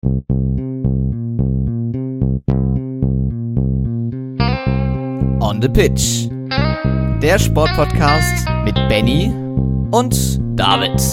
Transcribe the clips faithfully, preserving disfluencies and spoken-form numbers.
On the Pitch. Der Sportpodcast mit Benny und David.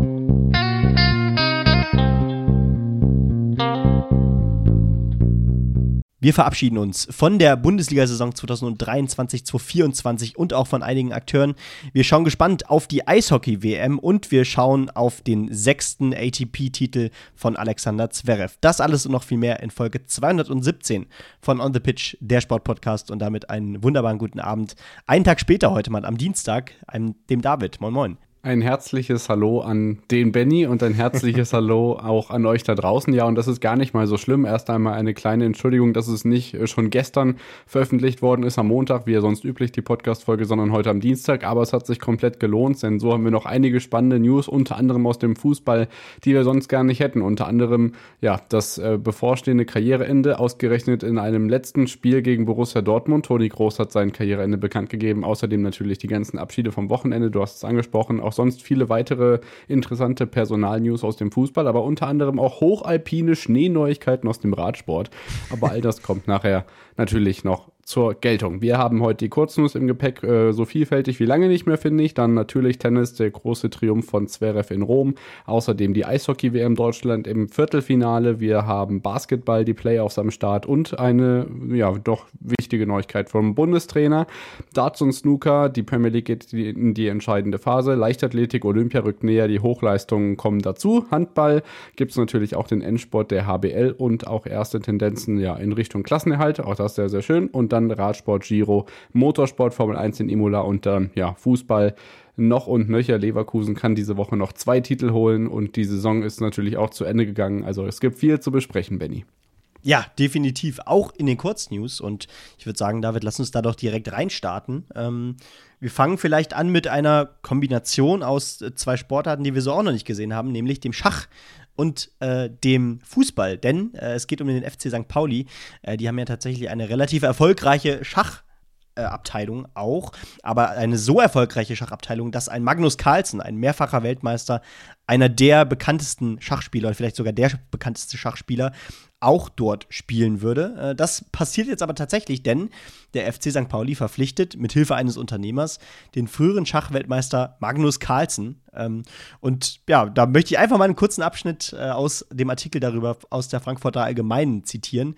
Wir verabschieden uns von der Bundesliga-Saison zweitausenddreiundzwanzig zweitausendvierundzwanzig und auch von einigen Akteuren. Wir schauen gespannt auf die Eishockey-W M und wir schauen auf den sechsten A T P-Titel von Alexander Zverev. Das alles und noch viel mehr in Folge zweihundertsiebzehn von On the Pitch, der Sportpodcast, und damit einen wunderbaren guten Abend. Einen Tag später heute mal, am Dienstag, einem, dem David. Moin moin. Ein herzliches Hallo an den Benny und ein herzliches Hallo auch an euch da draußen. Ja, und das ist gar nicht mal so schlimm. Erst einmal eine kleine Entschuldigung, dass es nicht schon gestern veröffentlicht worden ist, am Montag, wie ja sonst üblich, die Podcast-Folge, sondern heute am Dienstag. Aber es hat sich komplett gelohnt, denn so haben wir noch einige spannende News, unter anderem aus dem Fußball, die wir sonst gar nicht hätten. Unter anderem, ja, das äh, bevorstehende Karriereende, ausgerechnet in einem letzten Spiel gegen Borussia Dortmund. Toni Kroos hat sein Karriereende bekannt gegeben. Außerdem natürlich die ganzen Abschiede vom Wochenende, du hast es angesprochen, auch sonst viele weitere interessante Personalnews aus dem Fußball, aber unter anderem auch hochalpine Schneeneuigkeiten aus dem Radsport. Aber all das kommt nachher natürlich noch zur Geltung. Wir haben heute die Kurznews im Gepäck, äh, so vielfältig wie lange nicht mehr, finde ich. Dann natürlich Tennis, der große Triumph von Zverev in Rom. Außerdem die Eishockey-W M Deutschland im Viertelfinale. Wir haben Basketball, die Playoffs am Start und eine, ja, doch wichtige Neuigkeit vom Bundestrainer. Darts und Snooker, die Premier League geht in die entscheidende Phase. Leichtathletik, Olympia rückt näher, die Hochleistungen kommen dazu. Handball gibt es natürlich auch den Endsport der H B L und auch erste Tendenzen ja in Richtung Klassenerhalt. Auch das sehr, sehr schön. Und dann Radsport, Giro, Motorsport, Formel eins in Imola und dann ja Fußball noch und nöcher. Leverkusen kann diese Woche noch zwei Titel holen und die Saison ist natürlich auch zu Ende gegangen. Also es gibt viel zu besprechen, Benny. Ja, definitiv, auch in den Kurznews. Und ich würde sagen, David, lass uns da doch direkt reinstarten. Ähm, wir fangen vielleicht an mit einer Kombination aus zwei Sportarten, die wir so auch noch nicht gesehen haben, nämlich dem Schach und äh, dem Fußball. Denn äh, es geht um den F C Sankt Pauli. Äh, die haben ja tatsächlich eine relativ erfolgreiche Schachabteilung äh, auch, aber eine so erfolgreiche Schachabteilung, dass ein Magnus Carlsen, ein mehrfacher Weltmeister, einer der bekanntesten Schachspieler, oder vielleicht sogar der bekannteste Schachspieler, auch dort spielen würde. Das passiert jetzt aber tatsächlich, denn der F C Sankt Pauli verpflichtet mit Hilfe eines Unternehmers den früheren Schachweltmeister Magnus Carlsen. Und ja, da möchte ich einfach mal einen kurzen Abschnitt aus dem Artikel darüber aus der Frankfurter Allgemeinen zitieren.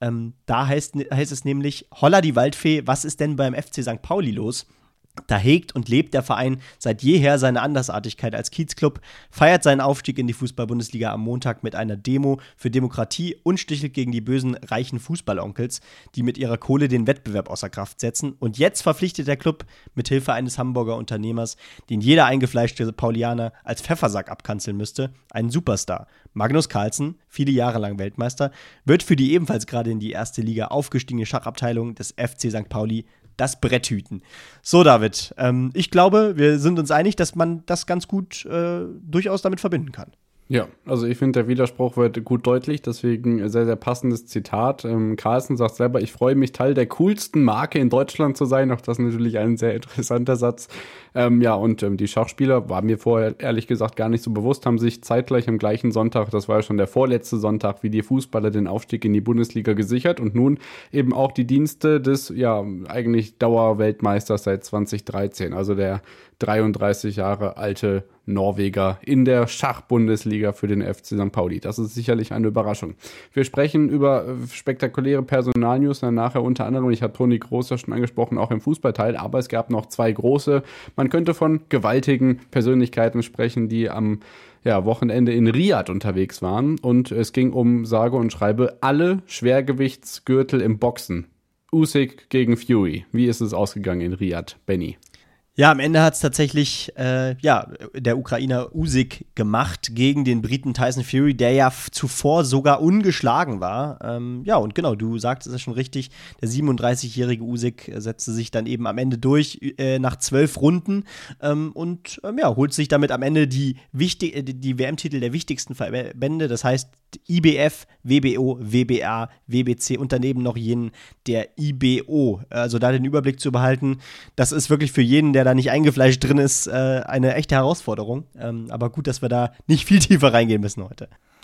Da heißt, heißt es nämlich: Holla die Waldfee, was ist denn beim F C Sankt Pauli los? Da hegt und lebt der Verein seit jeher seine Andersartigkeit als Kiezclub, feiert seinen Aufstieg in die Fußball-Bundesliga am Montag mit einer Demo für Demokratie und stichelt gegen die bösen, reichen Fußballonkels, die mit ihrer Kohle den Wettbewerb außer Kraft setzen. Und jetzt verpflichtet der Club mit Hilfe eines Hamburger Unternehmers, den jeder eingefleischte Paulianer als Pfeffersack abkanzeln müsste, einen Superstar. Magnus Carlsen, viele Jahre lang Weltmeister, wird für die ebenfalls gerade in die erste Liga aufgestiegene Schachabteilung des F C Sankt Pauli das Brett hüten. So, David, ähm, ich glaube, wir sind uns einig, dass man das ganz gut äh, durchaus damit verbinden kann. Ja, also ich finde, der Widerspruch wird gut deutlich, deswegen sehr, sehr passendes Zitat. Ähm, Carlsen sagt selber, ich freue mich, Teil der coolsten Marke in Deutschland zu sein. Auch das ist natürlich ein sehr interessanter Satz. Ähm, ja, und ähm, die Schachspieler, war mir vorher ehrlich gesagt gar nicht so bewusst, haben sich zeitgleich am gleichen Sonntag, das war ja schon der vorletzte Sonntag, wie die Fußballer den Aufstieg in die Bundesliga gesichert und nun eben auch die Dienste des, ja, eigentlich Dauerweltmeisters seit zwanzig dreizehn, also der dreiunddreißig Jahre alte Norweger in der Schachbundesliga für den F C Sankt Pauli. Das ist sicherlich eine Überraschung. Wir sprechen über spektakuläre Personalnews, dann nachher unter anderem, ich habe Toni Kroos ja schon angesprochen, auch im Fußballteil, aber es gab noch zwei große, man könnte von gewaltigen Persönlichkeiten sprechen, die am ja, Wochenende in Riyadh unterwegs waren und es ging um, sage und schreibe, alle Schwergewichtsgürtel im Boxen. Usyk gegen Fury. Wie ist es ausgegangen in Riyadh, Benny? Ja, am Ende hat es tatsächlich äh, ja, der Ukrainer Usyk gemacht gegen den Briten Tyson Fury, der ja f- zuvor sogar ungeschlagen war. Ähm, ja, und genau, du sagtest es schon richtig, der siebenunddreißigjährige Usyk setzte sich dann eben am Ende durch äh, nach zwölf Runden ähm, und ähm, ja, holt sich damit am Ende die, wichtig- äh, die W M-Titel der wichtigsten Verbände, das heißt I B F, W B O, W B A, W B C und daneben noch jenen der I B O. Also da den Überblick zu behalten, das ist wirklich für jeden, der da nicht eingefleischt drin ist, äh, eine echte Herausforderung. Ähm, aber gut, dass wir da nicht viel tiefer reingehen müssen heute.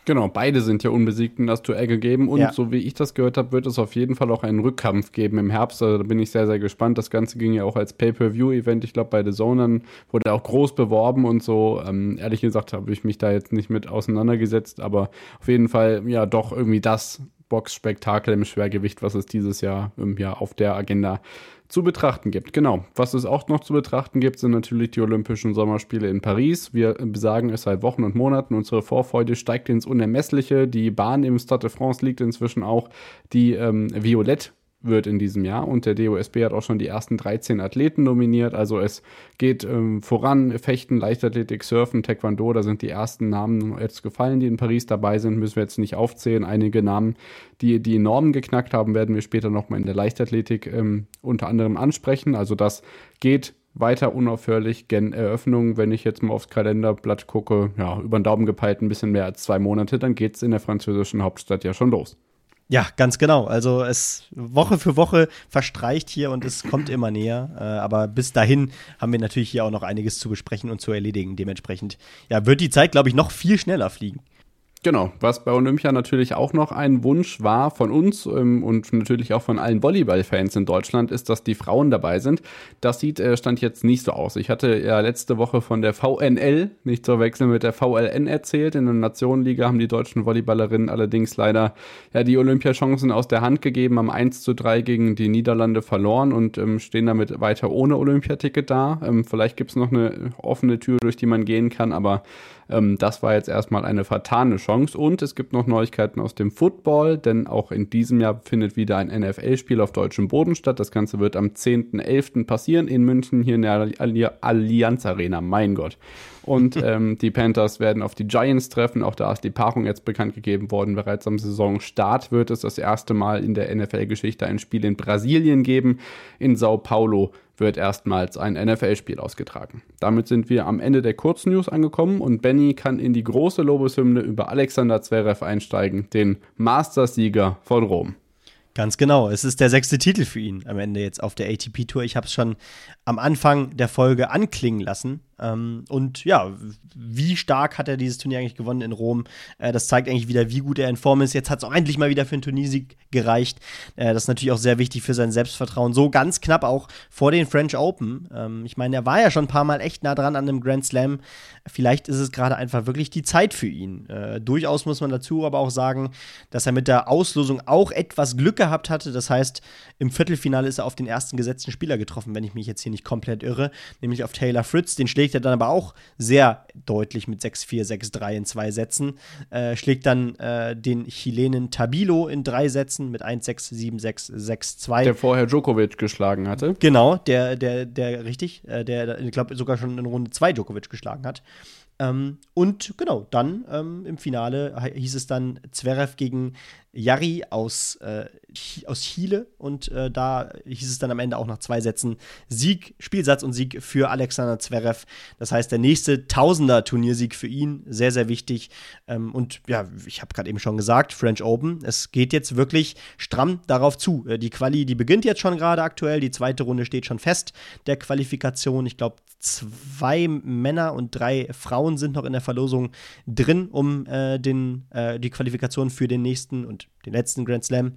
Genau, beide sind ja unbesiegt in das Duell gegeben und ja. so wie ich das gehört habe, wird es auf jeden Fall auch einen Rückkampf geben im Herbst. Also da bin ich sehr, sehr gespannt. Das Ganze ging ja auch als Pay-Per-View-Event, ich glaube bei The Zone, dann wurde auch groß beworben und so. Ähm, ehrlich gesagt habe ich mich da jetzt nicht mit auseinandergesetzt, aber auf jeden Fall ja doch irgendwie das Boxspektakel im Schwergewicht, was es dieses Jahr ähm, ja auf der Agenda zu betrachten gibt. Genau. Was es auch noch zu betrachten gibt, sind natürlich die Olympischen Sommerspiele in Paris. Wir besagen es seit Wochen und Monaten. Unsere Vorfreude steigt ins Unermessliche. Die Bahn im Stade de France liegt inzwischen auch. Die ähm, Violett wird in diesem Jahr und der D O S B hat auch schon die ersten dreizehn Athleten nominiert. Also es geht ähm, voran. Fechten, Leichtathletik, Surfen, Taekwondo, da sind die ersten Namen jetzt gefallen, die in Paris dabei sind. Müssen wir jetzt nicht aufzählen. Einige Namen, die die Normen geknackt haben, werden wir später nochmal in der Leichtathletik ähm, unter anderem ansprechen. Also das geht weiter unaufhörlich gen Eröffnung. Wenn ich jetzt mal aufs Kalenderblatt gucke, ja, über den Daumen gepeilt ein bisschen mehr als zwei Monate, dann geht's in der französischen Hauptstadt ja schon los. Ja, ganz genau. Also es Woche für Woche verstreicht hier und es kommt immer näher. Äh, aber bis dahin haben wir natürlich hier auch noch einiges zu besprechen und zu erledigen. Dementsprechend ja, wird die Zeit, glaube ich, noch viel schneller fliegen. Genau, was bei Olympia natürlich auch noch ein Wunsch war von uns ähm, und natürlich auch von allen Volleyball-Fans in Deutschland, ist, dass die Frauen dabei sind. Das sieht äh, Stand jetzt nicht so aus. Ich hatte ja letzte Woche von der V N L, nicht zu verwechseln mit der V L N, erzählt. In der Nationenliga haben die deutschen Volleyballerinnen allerdings leider ja die Olympiachancen aus der Hand gegeben, haben eins zu drei gegen die Niederlande verloren und ähm, stehen damit weiter ohne Olympiaticket da. Ähm, vielleicht gibt es noch eine offene Tür, durch die man gehen kann, aber ähm, das war jetzt erstmal eine vertane Chance. Und es gibt noch Neuigkeiten aus dem Football, denn auch in diesem Jahr findet wieder ein N F L-Spiel auf deutschem Boden statt. Das Ganze wird am zehnten elften passieren in München, hier in der Allianz Arena, mein Gott. Und ähm, die Panthers werden auf die Giants treffen. Auch da ist die Paarung jetzt bekannt gegeben worden. Bereits am Saisonstart wird es das erste Mal in der N F L-Geschichte ein Spiel in Brasilien geben. In Sao Paulo wird erstmals ein N F L-Spiel ausgetragen. Damit sind wir am Ende der Kurznews angekommen und Benny kann in die große Lobeshymne über Alexander Zverev einsteigen, den Mastersieger von Rom. Ganz genau, es ist der sechste Titel für ihn am Ende jetzt auf der A T P-Tour. Ich habe es schon am Anfang der Folge anklingen lassen. Ähm, und ja, wie stark hat er dieses Turnier eigentlich gewonnen in Rom? Äh, das zeigt eigentlich wieder, wie gut er in Form ist. Jetzt hat es auch endlich mal wieder für einen Turniersieg gereicht. Äh, das ist natürlich auch sehr wichtig für sein Selbstvertrauen. So ganz knapp auch vor den French Open. Ähm, ich meine, er war ja schon ein paar Mal echt nah dran an einem Grand Slam. Vielleicht ist es gerade einfach wirklich die Zeit für ihn. Äh, durchaus muss man dazu aber auch sagen, dass er mit der Auslosung auch etwas Glück gehabt hatte. Das heißt, im Viertelfinale ist er auf den ersten gesetzten Spieler getroffen, wenn ich mich jetzt hier nicht komplett irre, nämlich auf Taylor Fritz. Den schlägt er dann aber auch sehr deutlich mit sechs vier, sechs drei in zwei Sätzen. Äh, schlägt dann äh, den Chilenen Tabilo in drei Sätzen mit eins sechs, sieben sechs, sechs zwei. Der vorher Djokovic geschlagen hatte. Genau, der, der, der, richtig, äh, der, ich glaube, sogar schon in Runde zwei Djokovic geschlagen hat. Ähm, und genau, dann ähm, im Finale hieß es dann Zverev gegen Jarry aus, äh, aus Chile und äh, da hieß es dann am Ende auch nach zwei Sätzen Sieg, Spielsatz und Sieg für Alexander Zverev. Das heißt, der nächste Tausender-Turniersieg für ihn, sehr, sehr wichtig. Ähm, und ja, ich habe gerade eben schon gesagt, French Open, es geht jetzt wirklich stramm darauf zu. Äh, die Quali, die beginnt jetzt schon gerade aktuell, die zweite Runde steht schon fest, der Qualifikation. Ich glaube, zwei Männer und drei Frauen sind noch in der Verlosung drin, um äh, den, äh, die Qualifikation für den nächsten und den letzten Grand Slam.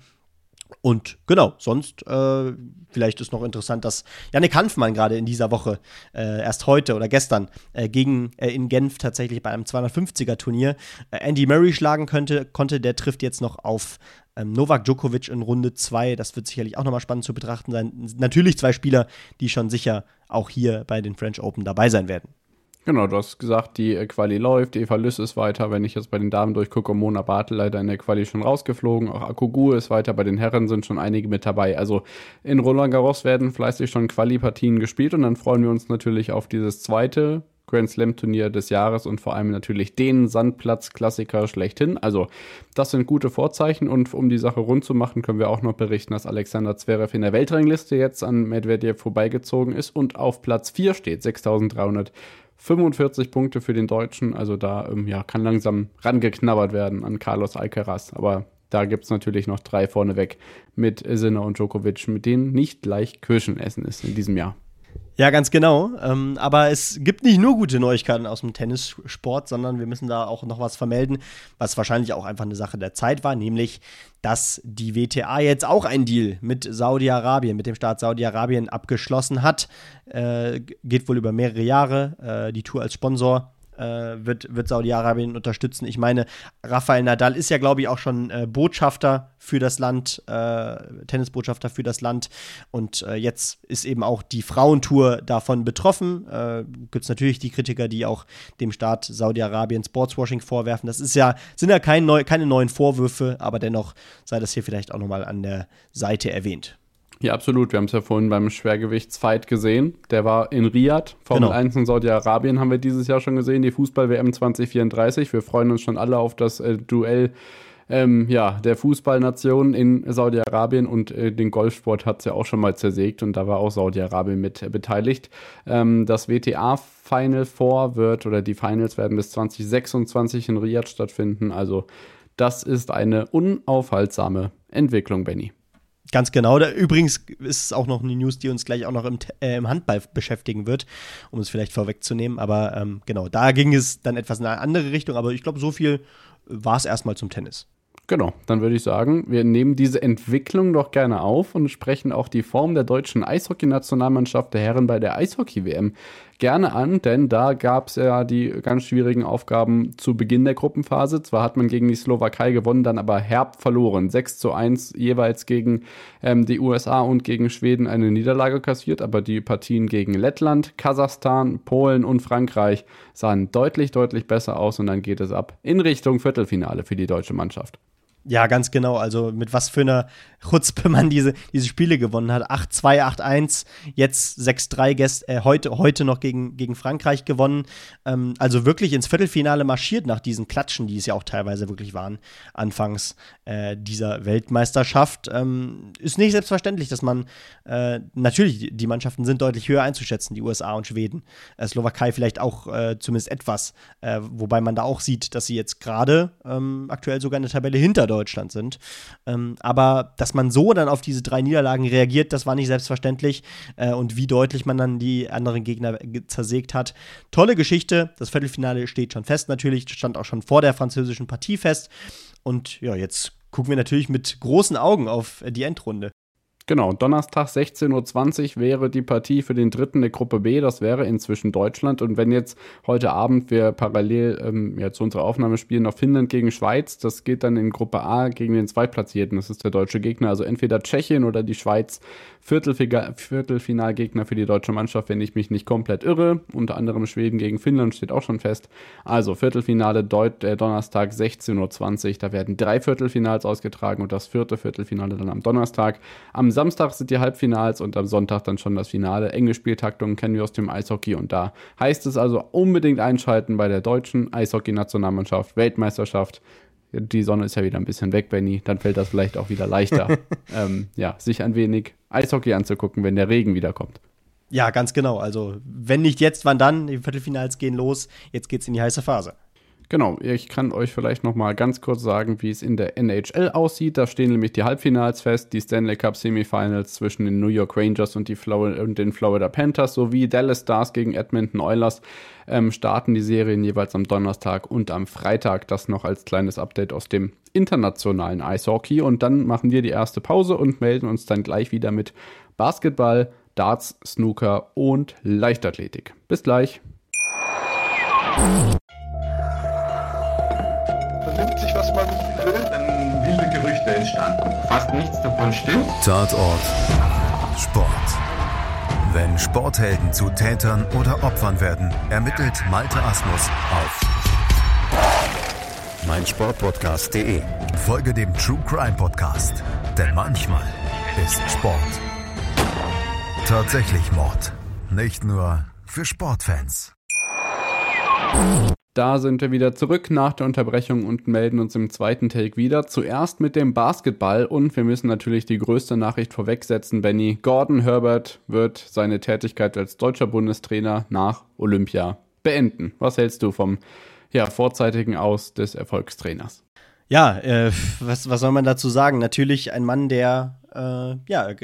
Und genau, sonst äh, vielleicht ist noch interessant, dass Jannik Hanfmann gerade in dieser Woche, äh, erst heute oder gestern, äh, gegen äh, in Genf tatsächlich bei einem zweihundertfünfziger-Turnier äh, Andy Murray schlagen könnte, konnte. Der trifft jetzt noch auf ähm, Novak Djokovic in Runde zwei. Das wird sicherlich auch nochmal spannend zu betrachten sein. Natürlich zwei Spieler, die schon sicher auch hier bei den French Open dabei sein werden. Genau, du hast gesagt, die Quali läuft, Eva Lüss ist weiter. Wenn ich jetzt bei den Damen durchgucke, Mona Bartel leider in der Quali schon rausgeflogen. Auch Akugu ist weiter, bei den Herren sind schon einige mit dabei. Also in Roland Garros werden fleißig schon Quali-Partien gespielt und dann freuen wir uns natürlich auf dieses zweite Grand Slam-Turnier des Jahres und vor allem natürlich den Sandplatz-Klassiker schlechthin. Also das sind gute Vorzeichen und um die Sache rund zu machen, können wir auch noch berichten, dass Alexander Zverev in der Weltrangliste jetzt an Medvedev vorbeigezogen ist und auf Platz vier steht, sechstausenddreihundertfünfundvierzig Punkte für den Deutschen. Also da ähm, ja, kann langsam rangeknabbert werden an Carlos Alcaraz. Aber da gibt es natürlich noch drei vorneweg mit Sinner und Djokovic, mit denen nicht leicht Kirschen essen ist in diesem Jahr. Ja, ganz genau. Ähm, aber es gibt nicht nur gute Neuigkeiten aus dem Tennissport, sondern wir müssen da auch noch was vermelden, was wahrscheinlich auch einfach eine Sache der Zeit war, nämlich, dass die W T A jetzt auch einen Deal mit Saudi-Arabien, mit dem Staat Saudi-Arabien abgeschlossen hat. Äh, geht wohl über mehrere Jahre. Äh, die Tour als Sponsor äh, wird, wird Saudi-Arabien unterstützen. Ich meine, Rafael Nadal ist ja, glaube ich, auch schon äh, Botschafter für das Land, äh, Tennisbotschafter für das Land. Und äh, jetzt ist eben auch die Frauentour davon betroffen. Äh, gibt es natürlich die Kritiker, die auch dem Staat Saudi-Arabien Sportswashing vorwerfen. Das ist ja, sind ja kein neu, keine neuen Vorwürfe, aber dennoch sei das hier vielleicht auch nochmal an der Seite erwähnt. Ja, absolut. Wir haben es ja vorhin beim Schwergewichtsfight gesehen. Der war in Riyadh. Formel Genau. eins in Saudi-Arabien haben wir dieses Jahr schon gesehen. Die Fußball-W M zwanzig vierunddreißig. Wir freuen uns schon alle auf das äh, Duell ähm, ja, der Fußballnation in Saudi-Arabien. Und äh, den Golfsport hat es ja auch schon mal zersägt. Und da war auch Saudi-Arabien mit äh, beteiligt. Ähm, das W T A-Final Four wird, oder die Finals werden bis zwanzig sechsundzwanzig in Riyadh stattfinden. Also das ist eine unaufhaltsame Entwicklung, Benny. Ganz genau. Da, übrigens ist es auch noch eine News, die uns gleich auch noch im, äh, im Handball beschäftigen wird, um es vielleicht vorwegzunehmen. Aber ähm, genau, da ging es dann etwas in eine andere Richtung. Aber ich glaube, so viel war es erstmal zum Tennis. Genau, dann würde ich sagen, wir nehmen diese Entwicklung doch gerne auf und sprechen auch die Form der deutschen Eishockey-Nationalmannschaft der Herren bei der Eishockey-W M gerne an, denn da gab es ja die ganz schwierigen Aufgaben zu Beginn der Gruppenphase. Zwar hat man gegen die Slowakei gewonnen, dann aber herb verloren. sechs zu eins jeweils gegen ähm, die U S A und gegen Schweden eine Niederlage kassiert, aber die Partien gegen Lettland, Kasachstan, Polen und Frankreich sahen deutlich, deutlich besser aus und dann geht es ab in Richtung Viertelfinale für die deutsche Mannschaft. Ja, ganz genau. Also mit was für einer Chutzpe man diese, diese Spiele gewonnen hat. acht zwei, acht eins, jetzt sechs drei, gest, äh, heute, heute noch gegen, gegen Frankreich gewonnen. Ähm, also wirklich ins Viertelfinale marschiert nach diesen Klatschen, die es ja auch teilweise wirklich waren, anfangs äh, dieser Weltmeisterschaft. Ähm, ist nicht selbstverständlich, dass man, äh, natürlich, die Mannschaften sind deutlich höher einzuschätzen, die U S A und Schweden. Äh, Slowakei vielleicht auch äh, zumindest etwas, äh, wobei man da auch sieht, dass sie jetzt gerade ähm, aktuell sogar in der Tabelle hinter Deutschland sind. Ähm, aber dass man so dann auf diese drei Niederlagen reagiert, das war nicht selbstverständlich. Äh, und wie deutlich man dann die anderen Gegner zersägt hat. Tolle Geschichte. Das Viertelfinale steht schon fest natürlich. Stand auch schon vor der französischen Partie fest. Und ja, jetzt gucken wir natürlich mit großen Augen auf die Endrunde. Genau, Donnerstag sechzehn Uhr zwanzig wäre die Partie für den dritten der Gruppe B, das wäre inzwischen Deutschland. Und wenn jetzt heute Abend wir parallel ähm, ja, zu unserer Aufnahme spielen noch Finnland gegen Schweiz, das geht dann in Gruppe A gegen den Zweitplatzierten, das ist der deutsche Gegner, also entweder Tschechien oder die Schweiz, Viertelfiga- Viertelfinalgegner für die deutsche Mannschaft, wenn ich mich nicht komplett irre. Unter anderem Schweden gegen Finnland steht auch schon fest. Also Viertelfinale Deut- äh, Donnerstag sechzehn Uhr zwanzig, da werden drei Viertelfinals ausgetragen und das vierte Viertelfinale dann am Donnerstag. Am Samstag sind die Halbfinals und am Sonntag dann schon das Finale. Enge Spieltaktungen kennen wir aus dem Eishockey und da heißt es also unbedingt einschalten bei der deutschen Eishockey-Nationalmannschaft, Weltmeisterschaft. Die Sonne ist ja wieder ein bisschen weg, Benny, dann fällt das vielleicht auch wieder leichter, ähm, ja, sich ein wenig Eishockey anzugucken, wenn der Regen wiederkommt. Ja, ganz genau. Also wenn nicht jetzt, wann dann? Die Viertelfinals gehen los. Jetzt geht's in die heiße Phase. Genau, ich kann euch vielleicht noch mal ganz kurz sagen, wie es in der N H L aussieht. Da stehen nämlich die Halbfinals fest, die Stanley Cup Semifinals zwischen den New York Rangers und, die Flor- und den Florida Panthers sowie Dallas Stars gegen Edmonton Oilers ähm, starten die Serien jeweils am Donnerstag und am Freitag. Das noch als kleines Update aus dem internationalen Eishockey. Und dann machen wir die erste Pause und melden uns dann gleich wieder mit Basketball, Darts, Snooker und Leichtathletik. Bis gleich. Vernimmt sich, was man will, dann wilde Gerüchte entstanden. Fast nichts davon stimmt. Tatort Sport. Wenn Sporthelden zu Tätern oder Opfern werden, ermittelt Malte Asmus auf meinsportpodcast punkt de. Folge dem True Crime Podcast, denn manchmal ist Sport tatsächlich Mord. Nicht nur für Sportfans. Da sind wir wieder zurück nach der Unterbrechung und melden uns im zweiten Take wieder. Zuerst mit dem Basketball und wir müssen natürlich die größte Nachricht vorwegsetzen, Benny. Gordon Herbert wird seine Tätigkeit als deutscher Bundestrainer nach Olympia beenden. Was hältst du vom ja, vorzeitigen Aus des Erfolgstrainers? Ja, äh, was, was soll man dazu sagen? Natürlich ein Mann, der äh, ja,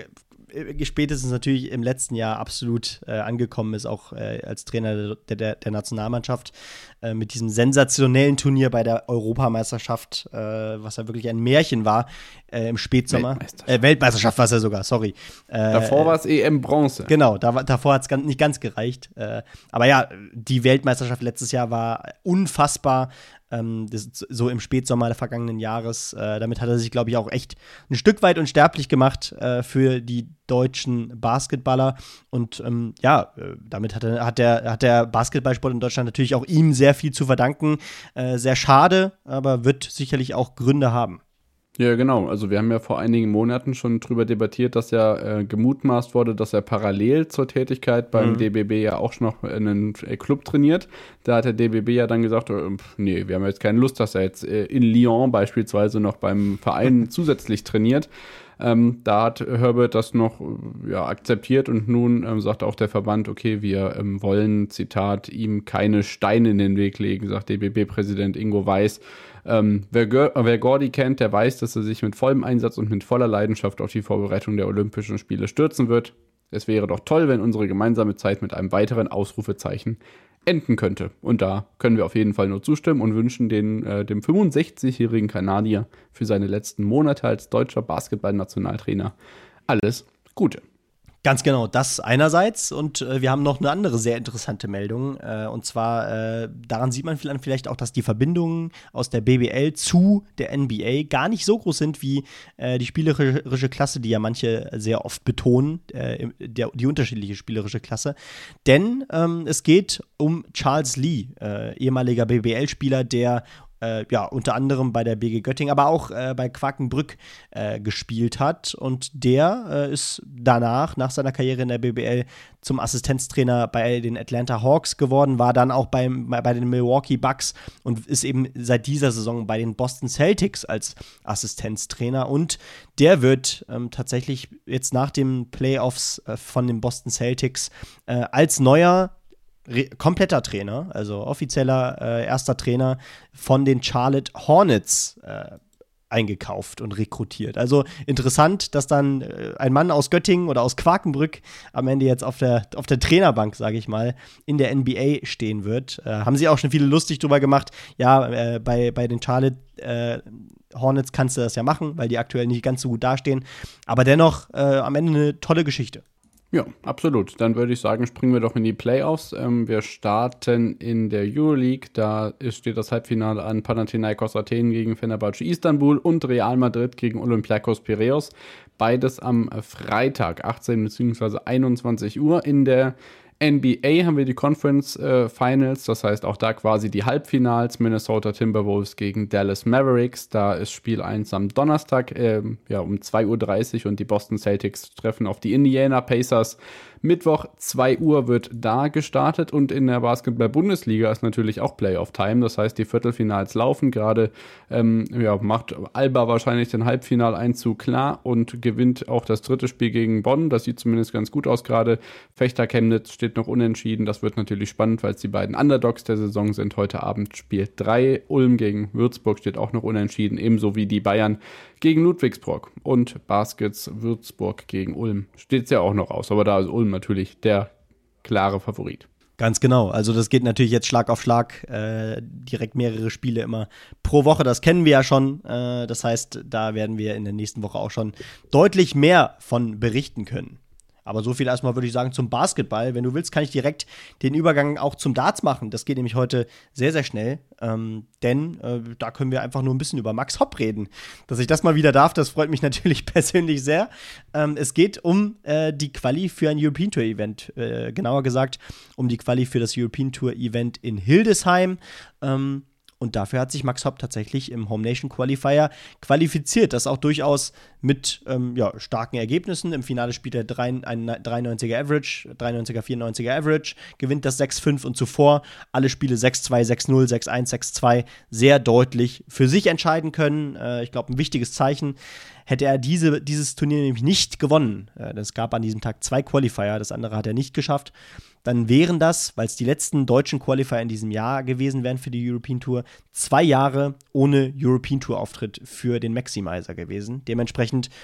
spätestens natürlich im letzten Jahr absolut äh, angekommen ist, auch äh, als Trainer der, der, der Nationalmannschaft äh, mit diesem sensationellen Turnier bei der Europameisterschaft, äh, was ja wirklich ein Märchen war äh, im Spätsommer. Weltmeisterschaft, äh, Weltmeisterschaft war es ja sogar, sorry. Äh, Davor war es E M-Bronze. Genau, da, davor hat es nicht ganz gereicht. Äh, aber ja, die Weltmeisterschaft letztes Jahr war unfassbar. Ähm, das, so im Spätsommer des vergangenen Jahres. Äh, damit hat er sich, glaube ich, auch echt ein Stück weit unsterblich gemacht äh, für die deutschen Basketballer. Und ähm, ja, äh, damit hat, er, hat, der, hat der Basketballsport in Deutschland natürlich auch ihm sehr viel zu verdanken. Äh, sehr schade, aber wird sicherlich auch Gründe haben. Ja, genau. Also wir haben ja vor einigen Monaten schon drüber debattiert, dass ja äh, gemutmaßt wurde, dass er parallel zur Tätigkeit beim mhm. D B B ja auch schon noch einen Club trainiert. Da hat der D B B ja dann gesagt, äh, nee, wir haben jetzt keine Lust, dass er jetzt äh, in Lyon beispielsweise noch beim Verein zusätzlich trainiert. Ähm, da hat Herbert das noch ja, akzeptiert und nun ähm, sagt auch der Verband, okay, wir ähm, wollen, Zitat, ihm keine Steine in den Weg legen, sagt D B B-Präsident Ingo Weiß. Ähm, wer, wer Gordy kennt, der weiß, dass er sich mit vollem Einsatz und mit voller Leidenschaft auf die Vorbereitung der Olympischen Spiele stürzen wird. Es wäre doch toll, wenn unsere gemeinsame Zeit mit einem weiteren Ausrufezeichen enden könnte. Und da können wir auf jeden Fall nur zustimmen und wünschen den, äh, dem fünfundsechzigjährigen Kanadier für seine letzten Monate als deutscher Basketball-Nationaltrainer alles Gute. Ganz genau, das einerseits. Und äh, wir haben noch eine andere sehr interessante Meldung. Äh, und zwar, äh, daran sieht man vielleicht auch, dass die Verbindungen aus der B B L zu der N B A gar nicht so groß sind wie äh, die spielerische Klasse, die ja manche sehr oft betonen, äh, der, die unterschiedliche spielerische Klasse. Denn ähm, es geht um Charles Lee, äh, ehemaliger B B L-Spieler, der Äh, ja, unter anderem bei der B G Göttingen, aber auch äh, bei Quakenbrück äh, gespielt hat. Und der äh, ist danach, nach seiner Karriere in der B B L, zum Assistenztrainer bei den Atlanta Hawks geworden, war dann auch beim, bei den Milwaukee Bucks und ist eben seit dieser Saison bei den Boston Celtics als Assistenztrainer. Und der wird ähm, tatsächlich jetzt nach den Playoffs äh, von den Boston Celtics äh, als neuer Re- kompletter Trainer, also offizieller äh, erster Trainer von den Charlotte Hornets äh, eingekauft und rekrutiert. Also interessant, dass dann äh, ein Mann aus Göttingen oder aus Quakenbrück am Ende jetzt auf der, auf der Trainerbank, sage ich mal, in der N B A stehen wird. Äh, haben sich auch schon viele lustig drüber gemacht. Ja, äh, bei, bei den Charlotte äh, Hornets kannst du das ja machen, weil die aktuell nicht ganz so gut dastehen. Aber dennoch äh, am Ende eine tolle Geschichte. Ja, absolut. Dann würde ich sagen, springen wir doch in die Playoffs. Ähm, wir starten in der Euroleague. Da ist, steht das Halbfinale an: Panathinaikos Athen gegen Fenerbahce Istanbul und Real Madrid gegen Olympiakos Piräus. Beides am Freitag, achtzehn bzw. einundzwanzig Uhr. In der N B A haben wir die Conference äh, Finals, das heißt auch da quasi die Halbfinals. Minnesota Timberwolves gegen Dallas Mavericks. Da ist Spiel eins am Donnerstag äh, ja, um zwei Uhr dreißig und die Boston Celtics treffen auf die Indiana Pacers. Mittwoch zwei Uhr wird da gestartet und in der Basketball-Bundesliga ist natürlich auch Playoff-Time. Das heißt, die Viertelfinals laufen gerade. Ähm, ja, macht Alba wahrscheinlich den Halbfinaleinzug klar und gewinnt auch das dritte Spiel gegen Bonn. Das sieht zumindest ganz gut aus gerade. Fechter Chemnitz steht noch unentschieden. Das wird natürlich spannend, weil es die beiden Underdogs der Saison sind. Heute Abend Spiel drei. Ulm gegen Würzburg steht auch noch unentschieden, ebenso wie die Bayern gegen Ludwigsburg. Und Baskets Würzburg gegen Ulm steht es ja auch noch aus. Aber da ist Ulm natürlich der klare Favorit. Ganz genau. Also das geht natürlich jetzt Schlag auf Schlag. Äh, direkt mehrere Spiele immer pro Woche. Das kennen wir ja schon. Äh, das heißt, da werden wir in der nächsten Woche auch schon deutlich mehr von berichten können. Aber so viel erstmal, würde ich sagen, zum Basketball. Wenn du willst, kann ich direkt den Übergang auch zum Darts machen. Das geht nämlich heute sehr, sehr schnell. Ähm, denn äh, da können wir einfach nur ein bisschen über Max Hopp reden. Dass ich das mal wieder darf, das freut mich natürlich persönlich sehr. Ähm, es geht um äh, die Quali für ein European Tour Event. Äh, genauer gesagt, um die Quali für das European Tour Event in Hildesheim. Ähm, Und dafür hat sich Max Hopp tatsächlich im Home Nation Qualifier qualifiziert. Das auch durchaus mit ähm, ja, starken Ergebnissen. Im Finale spielt er ein dreiundneunziger Average, dreiundneunziger, vierundneunziger Average, gewinnt das sechs fünf und zuvor alle Spiele sechs zwei, sechs null, sechs eins, sechs zwei sehr deutlich für sich entscheiden können. Äh, ich glaube, ein wichtiges Zeichen. Hätte er diese, dieses Turnier nämlich nicht gewonnen, äh, es gab an diesem Tag zwei Qualifier, das andere hat er nicht geschafft, dann wären das, weil es die letzten deutschen Qualifier in diesem Jahr gewesen wären für die European Tour, zwei Jahre ohne European Tour Auftritt für den Maximizer gewesen. Dementsprechend,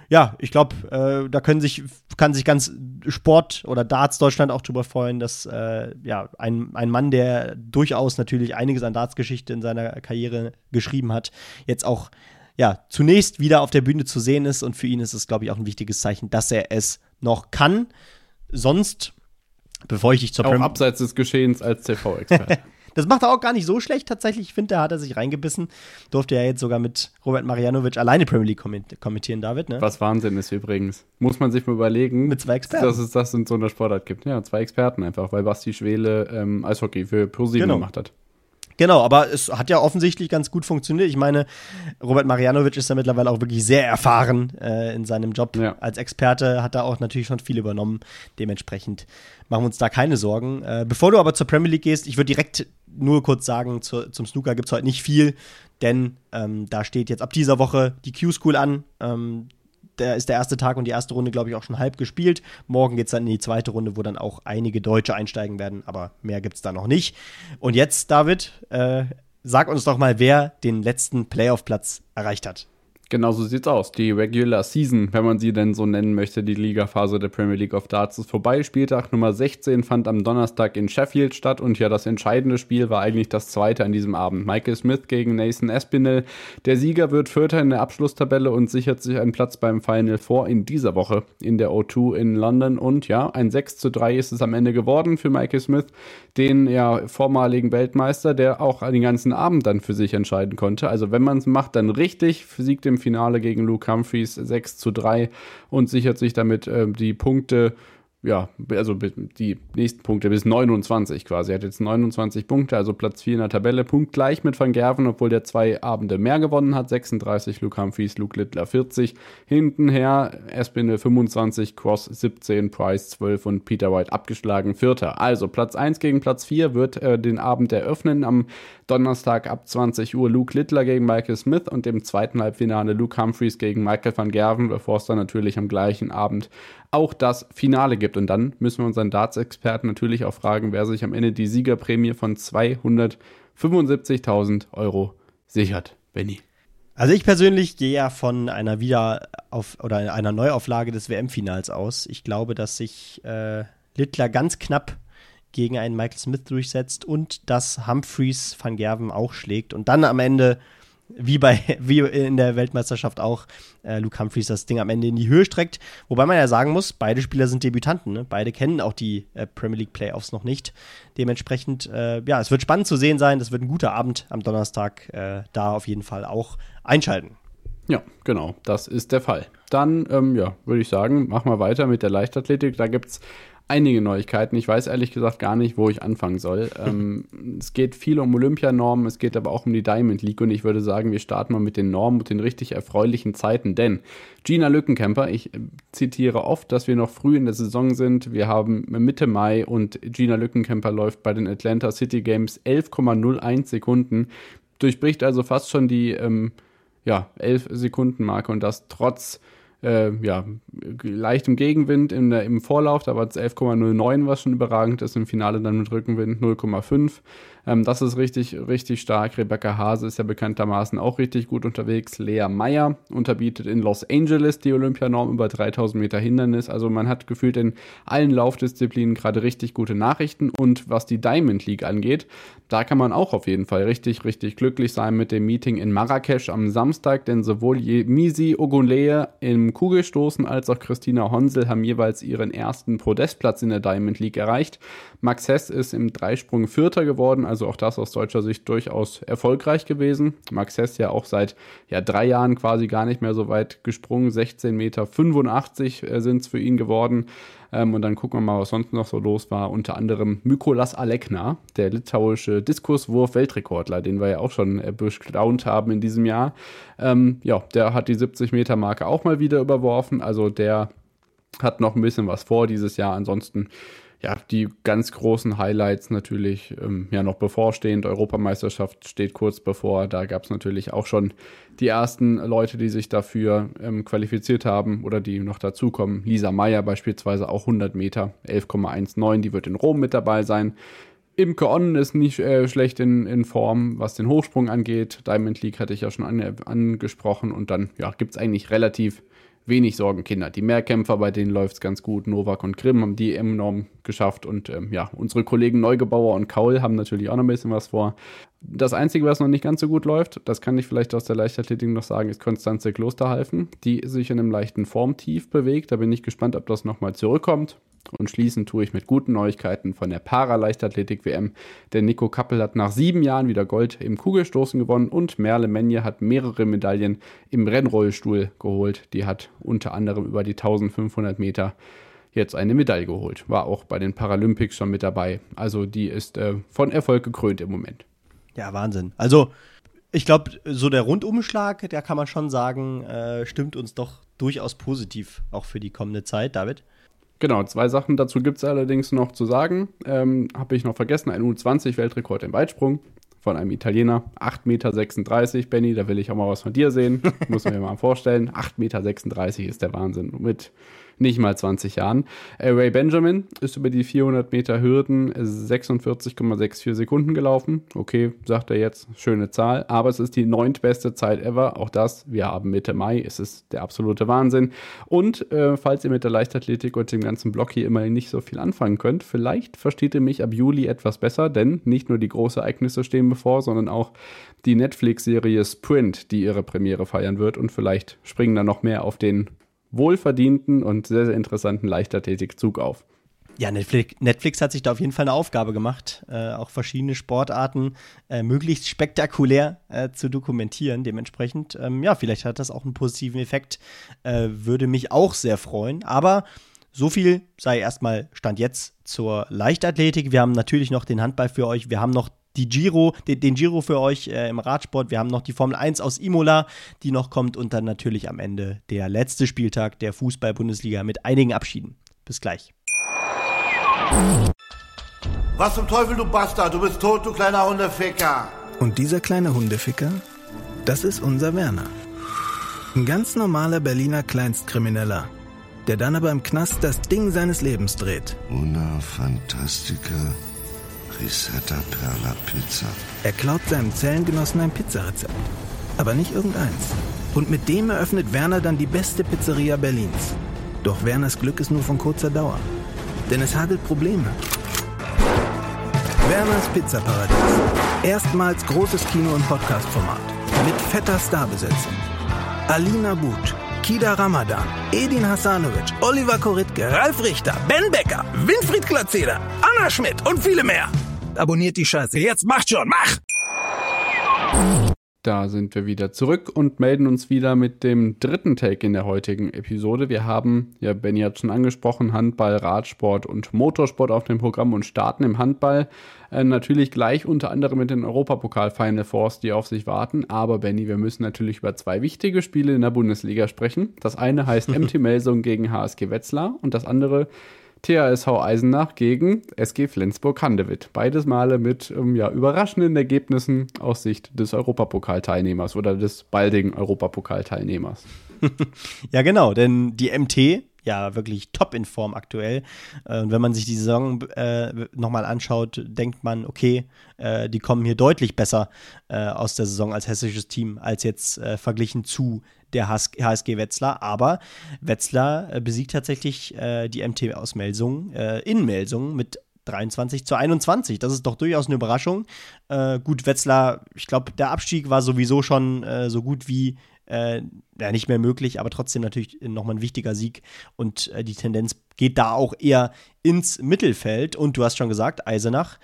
ja, ich glaube, äh, da können sich, kann sich ganz Sport oder Darts Deutschland auch drüber freuen, dass äh, ja, ein, ein Mann, der durchaus natürlich einiges an Darts-Geschichte in seiner Karriere geschrieben hat, jetzt auch ja, zunächst wieder auf der Bühne zu sehen ist. Und für ihn ist es, glaube ich, auch ein wichtiges Zeichen, dass er es noch kann. Sonst, bevor ich dich zur Auch Prem- abseits des Geschehens als T V-Experte. Das macht er auch gar nicht so schlecht tatsächlich. Ich finde, da hat er sich reingebissen. Durfte ja jetzt sogar mit Robert Marjanovic alleine Premier League kommentieren, David, ne? Was Wahnsinn ist übrigens. Muss man sich mal überlegen, Mit zwei Experten. dass es das in so einer Sportart gibt. Ja, zwei Experten einfach, weil Basti Schwele ähm, Eishockey für ProSieben Genau. gemacht hat. Genau, aber es hat ja offensichtlich ganz gut funktioniert. Ich meine, Robert Marjanovic ist ja mittlerweile auch wirklich sehr erfahren äh, in seinem Job. Ja. Als Experte hat er auch natürlich schon viel übernommen. Dementsprechend machen wir uns da keine Sorgen. Äh, bevor du aber zur Premier League gehst, ich würde direkt nur kurz sagen, zu, zum Snooker gibt es heute nicht viel, denn ähm, da steht jetzt ab dieser Woche die Q-School an. Ähm, Da ist der erste Tag und die erste Runde, glaube ich, auch schon halb gespielt. Morgen geht es dann in die zweite Runde, wo dann auch einige Deutsche einsteigen werden, aber mehr gibt es da noch nicht. Und jetzt, David, äh, sag uns doch mal, wer den letzten Playoff-Platz erreicht hat. Genau so sieht's aus. Die Regular Season, wenn man sie denn so nennen möchte, die Ligaphase der Premier League of Darts ist vorbei. Spieltag Nummer sechzehn fand am Donnerstag in Sheffield statt und ja, das entscheidende Spiel war eigentlich das zweite an diesem Abend. Michael Smith gegen Nathan Aspinall. Der Sieger wird Vierter in der Abschlusstabelle und sichert sich einen Platz beim Final Four in dieser Woche in der O zwei in London. Und ja, ein sechs zu drei ist es am Ende geworden für Michael Smith, den ja vormaligen Weltmeister, der auch den ganzen Abend dann für sich entscheiden konnte. Also wenn man es macht, dann richtig, siegt im Finale gegen Luke Humphries sechs zu drei und sichert sich damit äh, die Punkte, ja, also die nächsten Punkte bis neunundzwanzig quasi. Er hat jetzt neunundzwanzig Punkte, also Platz vier in der Tabelle, punktgleich mit Van Gerven, obwohl der zwei Abende mehr gewonnen hat, sechsunddreißig Luke Humphries, Luke Littler vierzig. Hintenher Aspinall fünfundzwanzig, Cross siebzehn, Price zwölf und Peter White abgeschlagen Vierter. Also Platz eins gegen Platz vier wird äh, den Abend eröffnen. Am Donnerstag ab zwanzig Uhr Luke Littler gegen Michael Smith und im zweiten Halbfinale Luke Humphries gegen Michael van Gerven, bevor es dann natürlich am gleichen Abend auch das Finale gibt. Und dann müssen wir unseren Darts-Experten natürlich auch fragen, wer sich am Ende die Siegerprämie von zweihundertfünfundsiebzigtausend Euro sichert. Benni. Also ich persönlich gehe ja von einer wieder auf oder einer Neuauflage des W M-Finals aus. Ich glaube, dass sich äh, Littler ganz knapp gegen einen Michael Smith durchsetzt und dass Humphries Van Gerven auch schlägt und dann am Ende, wie bei wie in der Weltmeisterschaft auch, äh, Luke Humphries das Ding am Ende in die Höhe streckt. Wobei man ja sagen muss, beide Spieler sind Debütanten, ne? Beide kennen auch die äh, Premier League Playoffs noch nicht. Dementsprechend, äh, ja, es wird spannend zu sehen sein. Das wird ein guter Abend am Donnerstag. Äh, da auf jeden Fall auch einschalten. Ja, genau, das ist der Fall. Dann, ähm, ja, würde ich sagen, machen wir weiter mit der Leichtathletik. Da gibt's einige Neuigkeiten. Ich weiß ehrlich gesagt gar nicht, wo ich anfangen soll. ähm, es geht viel um Olympianormen, es geht aber auch um die Diamond League und ich würde sagen, wir starten mal mit den Normen und den richtig erfreulichen Zeiten, denn Gina Lückenkämper, ich äh, zitiere oft, dass wir noch früh in der Saison sind. Wir haben Mitte Mai und Gina Lückenkämper läuft bei den Atlanta City Games elf Komma null eins Sekunden, durchbricht also fast schon die ähm, ja, elf Sekunden Marke und das trotz Äh, ja, leichtem Gegenwind in der, im Vorlauf, da war es elf Komma null neun, was schon überragend ist, im Finale dann mit Rückenwind null Komma fünf. Ähm, das ist richtig, richtig stark. Rebecca Hase ist ja bekanntermaßen auch richtig gut unterwegs. Lea Meyer unterbietet in Los Angeles die Olympianorm über dreitausend Meter Hindernis. Also man hat gefühlt in allen Laufdisziplinen gerade richtig gute Nachrichten. Und was die Diamond League angeht, da kann man auch auf jeden Fall richtig, richtig glücklich sein mit dem Meeting in Marrakesch am Samstag, denn sowohl Misi Ogunleye im Kugelstoßen als auch Christina Honsel haben jeweils ihren ersten Podestplatz in der Diamond League erreicht. Max Hess ist im Dreisprung Vierter geworden, also auch das aus deutscher Sicht durchaus erfolgreich gewesen. Max Hess ja auch seit ja, drei Jahren quasi gar nicht mehr so weit gesprungen, sechzehn Komma fünfundachtzig Meter äh, sind es für ihn geworden. Ähm, und dann gucken wir mal, was sonst noch so los war. Unter anderem Mykolas Alekna, der litauische Diskuswurf-Weltrekordler, den wir ja auch schon äh, bestaunt haben in diesem Jahr. Ähm, ja, der hat die siebzig Meter Marke auch mal wieder überworfen. Also der hat noch ein bisschen was vor dieses Jahr. Ansonsten ja, die ganz großen Highlights natürlich ähm, ja noch bevorstehend. Europameisterschaft steht kurz bevor. Da gab es natürlich auch schon die ersten Leute, die sich dafür ähm, qualifiziert haben oder die noch dazukommen. Lisa Meyer beispielsweise auch hundert Meter, elf Komma neunzehn. Die wird in Rom mit dabei sein. Imke Onnen ist nicht äh, schlecht in, in Form, was den Hochsprung angeht. Diamond League hatte ich ja schon an, angesprochen. Und dann ja, gibt es eigentlich relativ wenig Sorgenkinder. Die Mehrkämpfer, bei denen läuft es ganz gut. Novak und Grimm haben die enorm geschafft und ähm, ja, unsere Kollegen Neugebauer und Kaul haben natürlich auch noch ein bisschen was vor. Das Einzige, was noch nicht ganz so gut läuft, das kann ich vielleicht aus der Leichtathletik noch sagen, ist Konstanze Klosterhalfen, die sich in einem leichten Formtief bewegt. Da bin ich gespannt, ob das nochmal zurückkommt. Und schließen tue ich mit guten Neuigkeiten von der Paraleichtathletik-W M. Der Nico Kappel hat nach sieben Jahren wieder Gold im Kugelstoßen gewonnen und Merle Menje hat mehrere Medaillen im Rennrollstuhl geholt. Die hat unter anderem über die eintausendfünfhundert Meter jetzt eine Medaille geholt. War auch bei den Paralympics schon mit dabei. Also die ist äh, von Erfolg gekrönt im Moment. Ja, Wahnsinn. Also ich glaube, so der Rundumschlag, der kann man schon sagen, äh, stimmt uns doch durchaus positiv, auch für die kommende Zeit, David. Genau, zwei Sachen dazu gibt es allerdings noch zu sagen. Ähm, habe ich noch vergessen, ein U zwanzig Weltrekord im Weitsprung von einem Italiener. acht Meter sechsunddreißig, Benny, da will ich auch mal was von dir sehen. Muss man mir mal vorstellen. acht Meter sechsunddreißig ist der Wahnsinn. Mit nicht mal zwanzig Jahren. Äh, Ray Benjamin ist über die vierhundert Meter Hürden sechsundvierzig Komma vierundsechzig Sekunden gelaufen. Okay, sagt er jetzt, schöne Zahl, aber es ist die neuntbeste Zeit ever. Auch das, wir haben Mitte Mai, es ist der absolute Wahnsinn. Und äh, falls ihr mit der Leichtathletik und dem ganzen Block hier immerhin nicht so viel anfangen könnt, vielleicht versteht ihr mich ab Juli etwas besser, denn nicht nur die großen Ereignisse stehen bevor, sondern auch die Netflix-Serie Sprint, die ihre Premiere feiern wird, und vielleicht springen da noch mehr auf den wohlverdienten und sehr, sehr interessanten Leichtathletikzug auf. Ja, Netflix, Netflix hat sich da auf jeden Fall eine Aufgabe gemacht, äh, auch verschiedene Sportarten äh, möglichst spektakulär äh, zu dokumentieren. Dementsprechend, ähm, ja, vielleicht hat das auch einen positiven Effekt, äh, würde mich auch sehr freuen. Aber so viel sei erstmal Stand jetzt zur Leichtathletik. Wir haben natürlich noch den Handball für euch, wir haben noch die Giro, den, den Giro für euch äh, im Radsport. Wir haben noch die Formel eins aus Imola, die noch kommt, und dann natürlich am Ende der letzte Spieltag der Fußball-Bundesliga mit einigen Abschieden. Bis gleich. Was zum Teufel, du Bastard? Du bist tot, du kleiner Hundeficker. Und dieser kleine Hundeficker, das ist unser Werner. Ein ganz normaler Berliner Kleinstkrimineller, der dann aber im Knast das Ding seines Lebens dreht. Una Fantastica Risetta Perla Pizza. Er klaut seinem Zellengenossen ein Pizzarezept. Aber nicht irgendeins. Und mit dem eröffnet Werner dann die beste Pizzeria Berlins. Doch Werners Glück ist nur von kurzer Dauer. Denn es hagelt Probleme. Werners Pizzaparadies. Erstmals großes Kino- und Podcast-Format. Mit fetter Starbesetzung. Alina But, Kida Ramadan, Edin Hasanovic, Oliver Koritke, Ralf Richter, Ben Becker, Winfried Glatzeder, Anna Schmidt und viele mehr. Abonniert die Scheiße. Jetzt macht schon, mach! Da sind wir wieder zurück und melden uns wieder mit dem dritten Take in der heutigen Episode. Wir haben, ja, Benny hat schon angesprochen, Handball, Radsport und Motorsport auf dem Programm und starten im Handball äh, natürlich gleich unter anderem mit den Europapokal-Final Fours, die auf sich warten. Aber Benny, wir müssen natürlich über zwei wichtige Spiele in der Bundesliga sprechen. Das eine heißt M T Melsung gegen H S G Wetzlar und das andere T H S V Eisenach gegen S G Flensburg-Handewitt. Beides Male mit ähm, ja, überraschenden Ergebnissen aus Sicht des Europapokalteilnehmers oder des baldigen Europapokalteilnehmers. Ja, genau, denn die M T, ja, wirklich top in Form aktuell. Und wenn man sich die Saison äh, nochmal anschaut, denkt man, okay, äh, die kommen hier deutlich besser äh, aus der Saison als hessisches Team, als jetzt äh, verglichen zu der H S G Wetzlar. Aber Wetzlar äh, besiegt tatsächlich äh, die M T aus Melsungen, äh, in Melsungen mit dreiundzwanzig zu einundzwanzig. Das ist doch durchaus eine Überraschung. Äh, gut, Wetzlar, ich glaube, der Abstieg war sowieso schon äh, so gut wie Äh, ja, nicht mehr möglich, aber trotzdem natürlich nochmal ein wichtiger Sieg und äh, die Tendenz geht da auch eher ins Mittelfeld. Und du hast schon gesagt, Eisenach,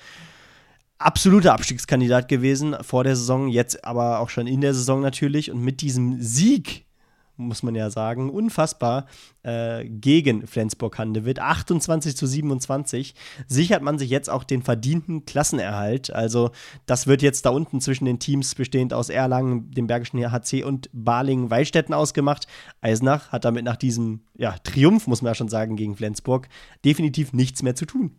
absoluter Abstiegskandidat gewesen vor der Saison, jetzt aber auch schon in der Saison natürlich, und mit diesem Sieg, muss man ja sagen, unfassbar, äh, gegen Flensburg-Handewitt, achtundzwanzig zu siebenundzwanzig, sichert man sich jetzt auch den verdienten Klassenerhalt. Also das wird jetzt da unten zwischen den Teams bestehend aus Erlangen, dem Bergischen H C und Balingen-Weilstätten ausgemacht. Eisenach hat damit nach diesem ja, Triumph, muss man ja schon sagen, gegen Flensburg definitiv nichts mehr zu tun.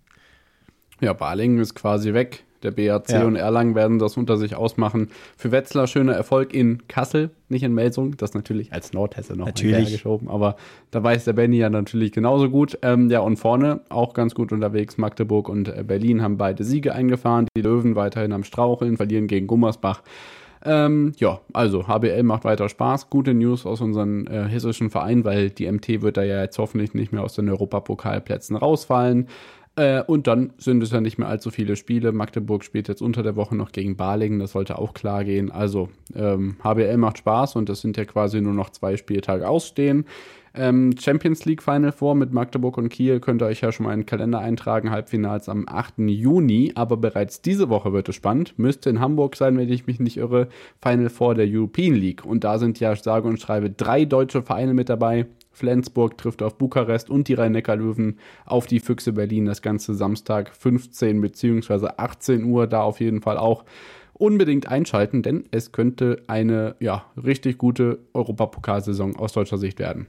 Ja, Balingen ist quasi weg. Der B A C ja. und Erlangen werden das unter sich ausmachen. Für Wetzlar schöner Erfolg in Kassel, nicht in Melsung. Das natürlich als Nordhesse noch mal geschoben. Aber da weiß der Benny ja natürlich genauso gut. Ähm, ja, und vorne auch ganz gut unterwegs. Magdeburg und äh, Berlin haben beide Siege eingefahren. Die Löwen weiterhin am Straucheln, verlieren gegen Gummersbach. Ähm, ja, also H B L macht weiter Spaß. Gute News aus unserem äh, hessischen Verein, weil die M T wird da ja jetzt hoffentlich nicht mehr aus den Europapokalplätzen rausfallen. Äh, und dann sind es ja nicht mehr allzu viele Spiele. Magdeburg spielt jetzt unter der Woche noch gegen Balingen, das sollte auch klar gehen. Also ähm, H B L macht Spaß und es sind ja quasi nur noch zwei Spieltage ausstehen. Ähm, Champions League Final Four mit Magdeburg und Kiel könnt ihr euch ja schon mal in den Kalender eintragen. Halbfinals am achten Juni, aber bereits diese Woche wird es spannend. Müsste in Hamburg sein, wenn ich mich nicht irre. Final Four der European League. Und da sind ja sage und schreibe drei deutsche Vereine mit dabei. Flensburg trifft auf Bukarest und die Rhein-Neckar-Löwen auf die Füchse Berlin. Das ganze Samstag fünfzehn bzw. achtzehn Uhr. Da auf jeden Fall auch unbedingt einschalten, denn es könnte eine ja, richtig gute Europapokalsaison aus deutscher Sicht werden.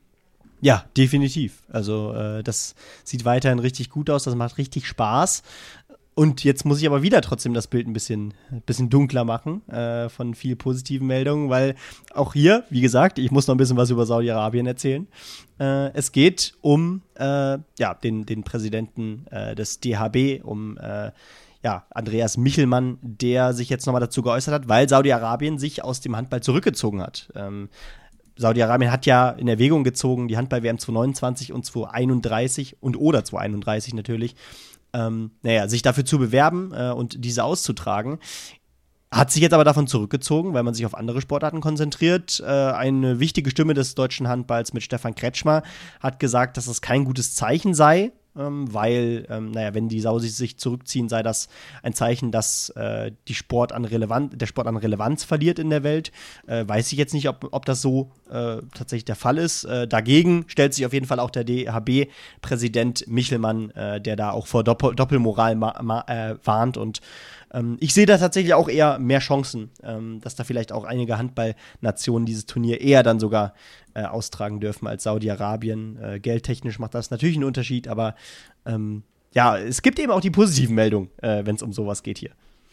Ja, definitiv. Also äh, das sieht weiterhin richtig gut aus, das macht richtig Spaß. Und jetzt muss ich aber wieder trotzdem das Bild ein bisschen, bisschen dunkler machen äh, von viel positiven Meldungen, weil auch hier, wie gesagt, ich muss noch ein bisschen was über Saudi-Arabien erzählen. Äh, es geht um äh, ja, den, den Präsidenten äh, des D H B, um äh, ja, Andreas Michelmann, der sich jetzt nochmal dazu geäußert hat, weil Saudi-Arabien sich aus dem Handball zurückgezogen hat. Ähm, Saudi-Arabien hat ja in Erwägung gezogen, die Handball-W M zwanzig neunundzwanzig und zwanzig einunddreißig und oder zwanzig einunddreißig natürlich, ähm, naja, sich dafür zu bewerben äh, und diese auszutragen. Hat sich jetzt aber davon zurückgezogen, weil man sich auf andere Sportarten konzentriert. Äh, eine wichtige Stimme des deutschen Handballs mit Stefan Kretschmer hat gesagt, dass das kein gutes Zeichen sei, ähm, weil, ähm, naja, wenn die Sausis sich zurückziehen, sei das ein Zeichen, dass äh, die Sport an Relevanz, der Sport an Relevanz verliert in der Welt. Äh, weiß ich jetzt nicht, ob, ob das so äh, tatsächlich der Fall ist. Äh, dagegen stellt sich auf jeden Fall auch der D H B-Präsident Michelmann, äh, der da auch vor Doppel- Doppelmoral ma- ma- äh, warnt. Und ähm, ich sehe da tatsächlich auch eher mehr Chancen, ähm, dass da vielleicht auch einige Handballnationen dieses Turnier eher dann sogar äh, austragen dürfen als Saudi-Arabien. Äh, geldtechnisch macht das natürlich einen Unterschied, aber ähm, ja, es gibt eben auch die positiven Meldungen, äh, wenn es um sowas geht hier.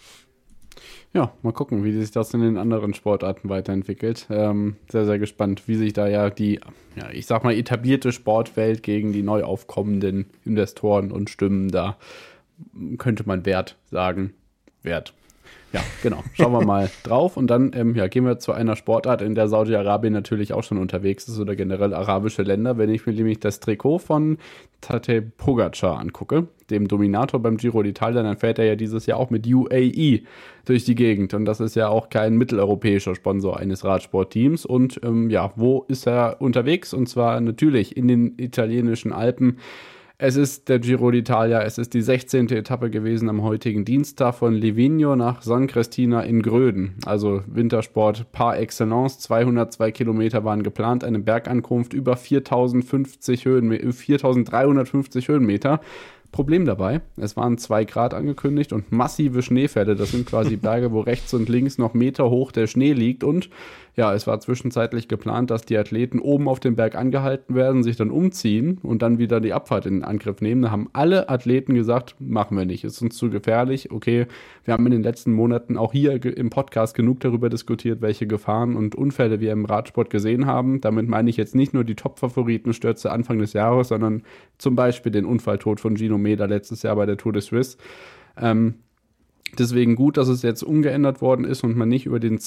Ja, mal gucken, wie sich das in den anderen Sportarten weiterentwickelt. Ähm, sehr, sehr gespannt, wie sich da ja die, ja, ich sag mal, etablierte Sportwelt gegen die neu aufkommenden Investoren und Stimmen da, könnte man Wert sagen, Wert. Ja, genau. Schauen wir mal drauf und dann ähm, ja, gehen wir zu einer Sportart, in der Saudi-Arabien natürlich auch schon unterwegs ist oder generell arabische Länder. Wenn ich mir nämlich das Trikot von Tadej Pogačar angucke, dem Dominator beim Giro d'Italia, dann fährt er ja dieses Jahr auch mit U A E durch die Gegend und das ist ja auch kein mitteleuropäischer Sponsor eines Radsportteams. Und ähm, ja, wo ist er unterwegs? Und zwar natürlich in den italienischen Alpen. Es ist der Giro d'Italia, es ist die sechzehnte Etappe gewesen am heutigen Dienstag von Livigno nach San Cristina in Gröden. Also Wintersport par excellence, zweihundertzwei Kilometer waren geplant, eine Bergankunft über viertausendfünfzig Höhen, viertausenddreihundertfünfzig Höhenmeter. Problem dabei, es waren zwei Grad angekündigt und massive Schneefälle. Das sind quasi Berge, wo rechts und links noch Meter hoch der Schnee liegt. Und ja, es war zwischenzeitlich geplant, dass die Athleten oben auf dem Berg angehalten werden, sich dann umziehen und dann wieder die Abfahrt in den Angriff nehmen. Da haben alle Athleten gesagt, machen wir nicht, ist uns zu gefährlich. Okay, wir haben in den letzten Monaten auch hier im Podcast genug darüber diskutiert, welche Gefahren und Unfälle wir im Radsport gesehen haben. Damit meine ich jetzt nicht nur die Top-Favoritenstürze Anfang des Jahres, sondern zum Beispiel den Unfalltod von Gino Meda letztes Jahr bei der Tour de Suisse. Ähm, deswegen gut, dass es jetzt umgeändert worden ist und man nicht über den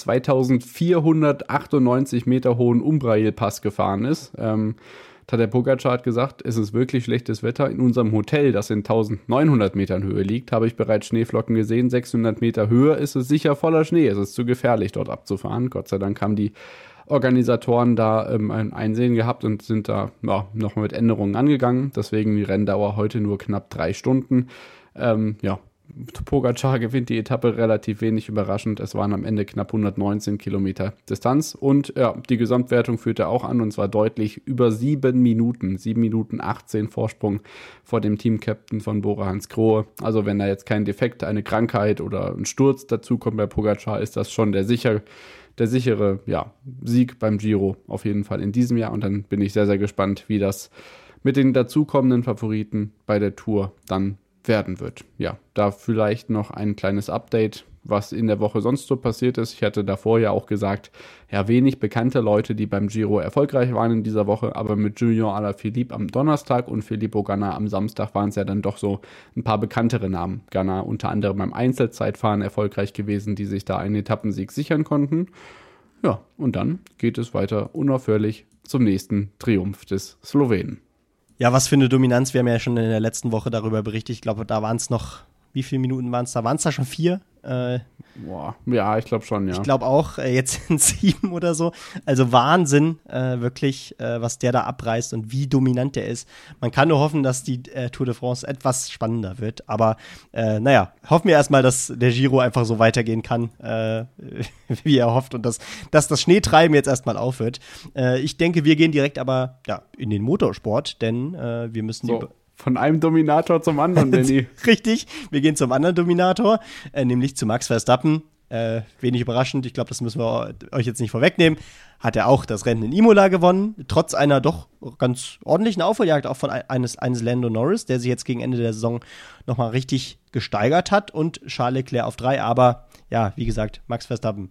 zweitausendvierhundertachtundneunzig Meter hohen Umbrail-Pass gefahren ist. Ähm, Tadej Pogačar hat gesagt, es ist wirklich schlechtes Wetter. In unserem Hotel, das in eintausendneunhundert Metern Höhe liegt, habe ich bereits Schneeflocken gesehen. sechshundert Meter Höhe ist es sicher voller Schnee. Es ist zu gefährlich, dort abzufahren. Gott sei Dank haben die Organisatoren da ähm, ein Einsehen gehabt und sind da ja, nochmal mit Änderungen angegangen. Deswegen die Renndauer heute nur knapp drei Stunden. Ähm, ja, Pogačar gewinnt die Etappe relativ wenig überraschend. Es waren am Ende knapp hundertneunzehn Kilometer Distanz und ja, die Gesamtwertung führte auch an und zwar deutlich über sieben Minuten. sieben Minuten achtzehn Vorsprung vor dem Teamcaptain von Bora Hansgrohe. Also wenn da jetzt kein Defekt, eine Krankheit oder ein Sturz dazu kommt bei Pogačar, ist das schon der sicher der sichere ja, Sieg beim Giro auf jeden Fall in diesem Jahr. Und dann bin ich sehr, sehr gespannt, wie das mit den dazukommenden Favoriten bei der Tour dann werden wird. Ja, da vielleicht noch ein kleines Update. was in der Woche sonst so passiert ist. Ich hatte davor ja auch gesagt, ja, wenig bekannte Leute, die beim Giro erfolgreich waren in dieser Woche, aber mit Julien Alaphilippe am Donnerstag und Filippo Ganna am Samstag waren es ja dann doch so ein paar bekanntere Namen. Ganna unter anderem beim Einzelzeitfahren erfolgreich gewesen, die sich da einen Etappensieg sichern konnten. Ja, und dann geht es weiter unaufhörlich zum nächsten Triumph des Slowenen. Ja, was für eine Dominanz. Wir haben ja schon in der letzten Woche darüber berichtet. Ich glaube, da waren es noch, wie viele Minuten waren es da? Waren es da schon vier? Äh, Boah, ja, ich glaube schon, ja. Ich glaube auch, äh, jetzt sind sieben oder so. Also Wahnsinn, äh, wirklich, äh, was der da abreißt und wie dominant der ist. Man kann nur hoffen, dass die äh, Tour de France etwas spannender wird. Aber äh, naja, hoffen wir erstmal, dass der Giro einfach so weitergehen kann, äh, wie er hofft. Und dass, dass das Schneetreiben jetzt erstmal aufhört. Äh, ich denke, wir gehen direkt aber ja, in den Motorsport, denn äh, wir müssen so. die Von einem Dominator zum anderen, Benni. Richtig, wir gehen zum anderen Dominator, äh, nämlich zu Max Verstappen. Äh, wenig überraschend, ich glaube, das müssen wir euch jetzt nicht vorwegnehmen. Hat er auch das Rennen in Imola gewonnen, trotz einer doch ganz ordentlichen Aufholjagd auch von eines, eines Lando Norris, der sich jetzt gegen Ende der Saison nochmal richtig gesteigert hat, und Charles Leclerc auf drei. Aber ja, wie gesagt, Max Verstappen.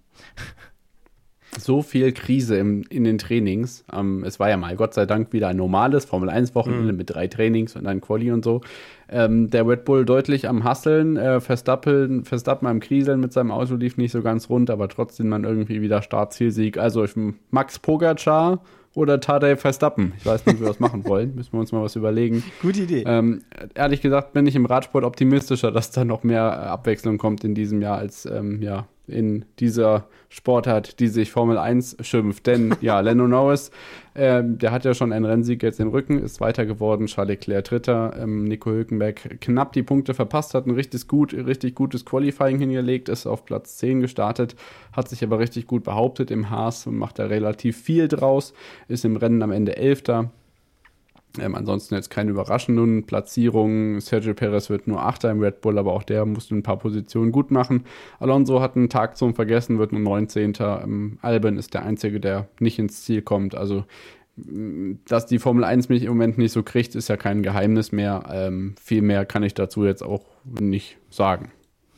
So viel Krise im, in den Trainings. Ähm, es war ja mal Gott sei Dank wieder ein normales Formel eins Wochenende mhm. mit drei Trainings und dann Quali und so. Ähm, der Red Bull deutlich am Hasseln, äh, Verstappen, Verstappen am Kriseln mit seinem Auto, lief nicht so ganz rund, aber trotzdem dann irgendwie wieder Start-Zielsieg. Also ich, Max Pogacar oder Tadej Verstappen. Ich weiß nicht, wie wir das machen wollen. Müssen wir uns mal was überlegen. Gute Idee. Ähm, ehrlich gesagt bin ich im Radsport optimistischer, dass da noch mehr Abwechslung kommt in diesem Jahr als ähm, ja, in dieser Sportart, die sich Formel eins schimpft. Denn ja, Lando Norris, äh, der hat ja schon einen Rennsieg jetzt im Rücken, ist weiter geworden, Charles Leclerc Dritter, ähm, Nico Hülkenberg knapp die Punkte verpasst, hat ein richtig, gut, richtig gutes Qualifying hingelegt, ist auf Platz zehn gestartet, hat sich aber richtig gut behauptet im Haas und macht da relativ viel draus, ist im Rennen am Ende Elfter. Ähm, ansonsten jetzt keine überraschenden Platzierungen. Sergio Perez wird nur Achter im Red Bull, aber auch der musste ein paar Positionen gut machen. Alonso hat einen Tag zum Vergessen, wird nur neunzehnter Ähm, Albon ist der Einzige, der nicht ins Ziel kommt. Also, dass die Formel eins mich im Moment nicht so kriegt, ist ja kein Geheimnis mehr. Ähm, viel mehr kann ich dazu jetzt auch nicht sagen.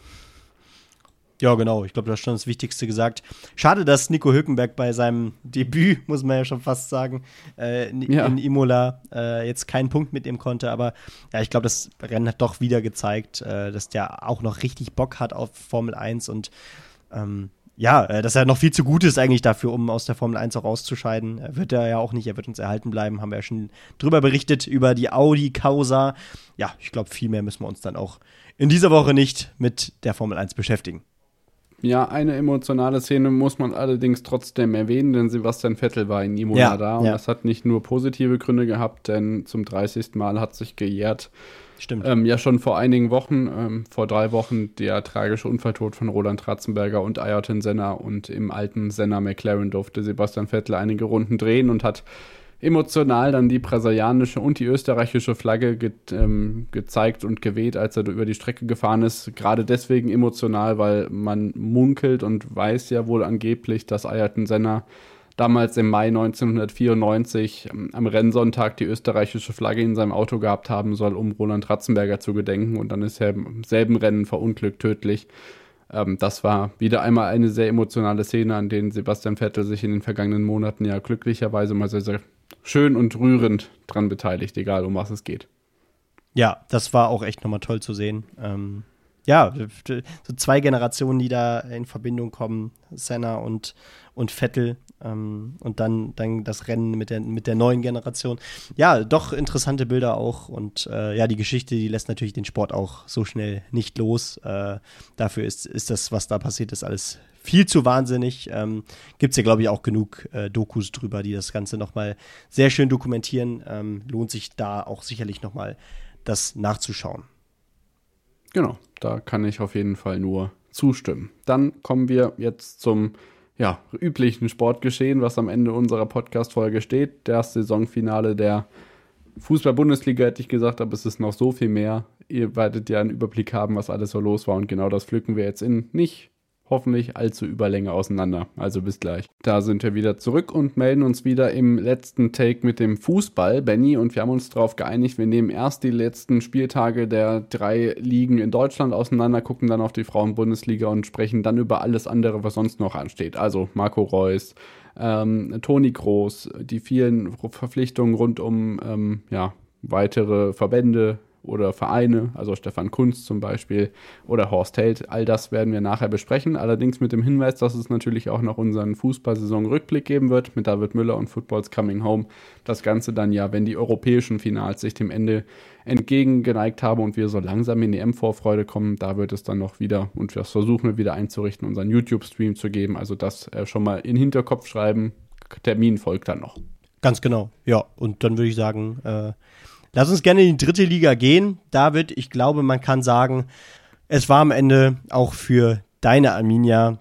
Ja, genau. Ich glaube, du hast schon das Wichtigste gesagt. Schade, dass Nico Hülkenberg bei seinem Debüt, muss man ja schon fast sagen, äh, in, ja. in Imola äh, jetzt keinen Punkt mitnehmen konnte. Aber ja, ich glaube, das Rennen hat doch wieder gezeigt, äh, dass der auch noch richtig Bock hat auf Formel eins und ähm, ja, äh, dass er noch viel zu gut ist eigentlich dafür, um aus der Formel eins auch auszuscheiden. Er wird er ja auch nicht, er wird uns erhalten bleiben, haben wir ja schon drüber berichtet, über die Audi-Causa. Ja, ich glaube, viel mehr müssen wir uns dann auch in dieser Woche nicht mit der Formel eins beschäftigen. Ja, eine emotionale Szene muss man allerdings trotzdem erwähnen, denn Sebastian Vettel war in Imola ja, da und ja. das hat nicht nur positive Gründe gehabt, denn zum dreißigsten Mal hat sich gejährt. Stimmt. Ähm, ja, schon vor einigen Wochen, ähm, vor drei Wochen, der tragische Unfalltod von Roland Ratzenberger und Ayrton Senna, und im alten Senna McLaren durfte Sebastian Vettel einige Runden drehen und hat emotional dann die brasilianische und die österreichische Flagge ge- ähm, gezeigt und geweht, als er über die Strecke gefahren ist. Gerade deswegen emotional, weil man munkelt und weiß ja wohl angeblich, dass Ayrton Senna damals im Mai neunzehnhundertvierundneunzig ähm, am Rennsonntag die österreichische Flagge in seinem Auto gehabt haben soll, um Roland Ratzenberger zu gedenken. Und dann ist er im selben Rennen verunglückt, tödlich. Ähm, das war wieder einmal eine sehr emotionale Szene, an denen Sebastian Vettel sich in den vergangenen Monaten ja glücklicherweise mal sehr, sehr schön und rührend dran beteiligt, egal um was es geht. Ja, das war auch echt nochmal toll zu sehen. Ähm, ja, so zwei Generationen, die da in Verbindung kommen, Senna und, und Vettel, ähm, und dann, dann das Rennen mit der, mit der neuen Generation. Ja, doch interessante Bilder auch, und äh, ja, die Geschichte, die lässt natürlich den Sport auch so schnell nicht los. Äh, dafür ist, ist das, was da passiert ist, alles viel zu wahnsinnig. Ähm, Gibt es ja, glaube ich, auch genug äh, Dokus drüber, die das Ganze nochmal sehr schön dokumentieren. Ähm, lohnt sich da auch sicherlich nochmal das nachzuschauen. Genau, da kann ich auf jeden Fall nur zustimmen. Dann kommen wir jetzt zum ja, üblichen Sportgeschehen, was am Ende unserer Podcast-Folge steht. Das Saisonfinale der Fußball-Bundesliga, hätte ich gesagt, aber es ist noch so viel mehr. Ihr werdet ja einen Überblick haben, was alles so los war, und genau das pflücken wir jetzt in nicht hoffentlich allzu Überlänge auseinander. Also bis gleich. Da sind wir wieder zurück und melden uns wieder im letzten Take mit dem Fußball, Benny. Und wir haben uns darauf geeinigt, wir nehmen erst die letzten Spieltage der drei Ligen in Deutschland auseinander, gucken dann auf die Frauen-Bundesliga und sprechen dann über alles andere, was sonst noch ansteht. Also Marco Reus, ähm, Toni Kroos, die vielen Verpflichtungen rund um ähm, ja, weitere Verbände oder Vereine, also Stefan Kuntz zum Beispiel oder Horst Held. All das werden wir nachher besprechen, allerdings mit dem Hinweis, dass es natürlich auch noch unseren Fußball-Saison-Rückblick geben wird mit David Müller und Football's Coming Home. Das Ganze dann ja, wenn die europäischen Finals sich dem Ende entgegengeneigt haben und wir so langsam in die E M-Vorfreude kommen, da wird es dann noch wieder, und das versuchen wir wieder einzurichten, unseren YouTube-Stream zu geben. Also das äh, schon mal in den Hinterkopf schreiben. Termin folgt dann noch. Ganz genau, ja. Und dann würde ich sagen, äh, lass uns gerne in die dritte Liga gehen. David, ich glaube, man kann sagen, es war am Ende auch für deine Arminia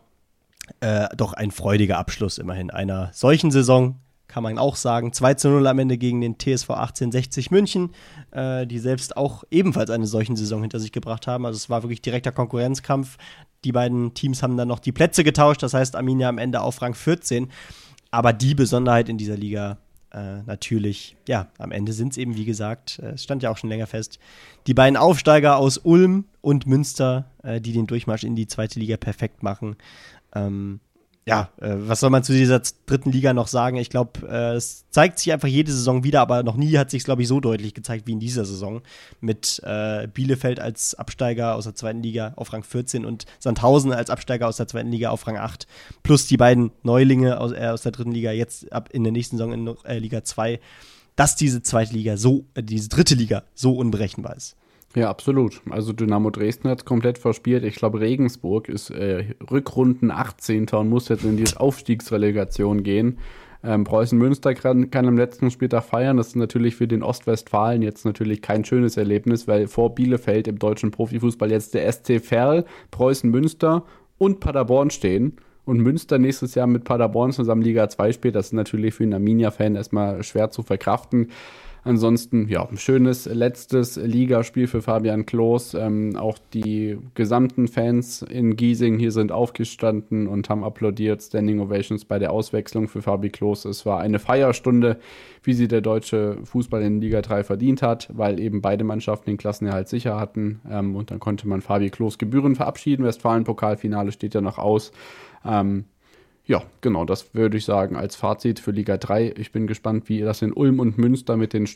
äh, doch ein freudiger Abschluss immerhin einer solchen Saison. Kann man auch sagen, zwei zu null am Ende gegen den T S V achtzehnhundertsechzig München, äh, die selbst auch ebenfalls eine solchen Saison hinter sich gebracht haben. Also es war wirklich direkter Konkurrenzkampf. Die beiden Teams haben dann noch die Plätze getauscht, das heißt Arminia am Ende auf Rang vierzehn. Aber die Besonderheit in dieser Liga äh, natürlich, ja, am Ende sind es eben, wie gesagt, äh, es stand ja auch schon länger fest, die beiden Aufsteiger aus Ulm und Münster, äh, die den Durchmarsch in die zweite Liga perfekt machen. Ähm, Ja, äh, was soll man zu dieser dritten Liga noch sagen? Ich glaube, äh, es zeigt sich einfach jede Saison wieder, aber noch nie hat sich es, glaube ich, so deutlich gezeigt wie in dieser Saison. Mit äh, Bielefeld als Absteiger aus der zweiten Liga auf Rang vierzehn und Sandhausen als Absteiger aus der zweiten Liga auf Rang acht. Plus die beiden Neulinge aus, äh, aus der dritten Liga jetzt ab in der nächsten Saison in äh, Liga zwei. Dass diese zweite Liga so, äh, diese dritte Liga so unberechenbar ist. Ja, absolut. Also Dynamo Dresden hat es komplett verspielt. Ich glaube, Regensburg ist äh, Rückrunden achtzehnter und muss jetzt in die Aufstiegsrelegation gehen. Ähm, Preußen Münster kann, kann am letzten Spieltag feiern. Das ist natürlich für den Ostwestfalen jetzt natürlich kein schönes Erlebnis, weil vor Bielefeld im deutschen Profifußball jetzt der S C Verl, Preußen Münster und Paderborn stehen. Und Münster nächstes Jahr mit Paderborn zusammen Liga zwei spielt. Das ist natürlich für einen Arminia-Fan erstmal schwer zu verkraften. Ansonsten, ja, ein schönes letztes Ligaspiel für Fabian Klos. Ähm, auch die gesamten Fans in Giesing hier sind aufgestanden und haben applaudiert. Standing Ovations bei der Auswechslung für Fabi Klos. Es war eine Feierstunde, wie sie der deutsche Fußball in Liga drei verdient hat, weil eben beide Mannschaften den Klassenerhalt sicher hatten. Ähm, und dann konnte man Fabi Klos gebührend verabschieden. Westfalen-Pokalfinale steht ja noch aus. Ähm, Ja, genau, das würde ich sagen als Fazit für Liga drei. Ich bin gespannt, wie das in Ulm und Münster mit den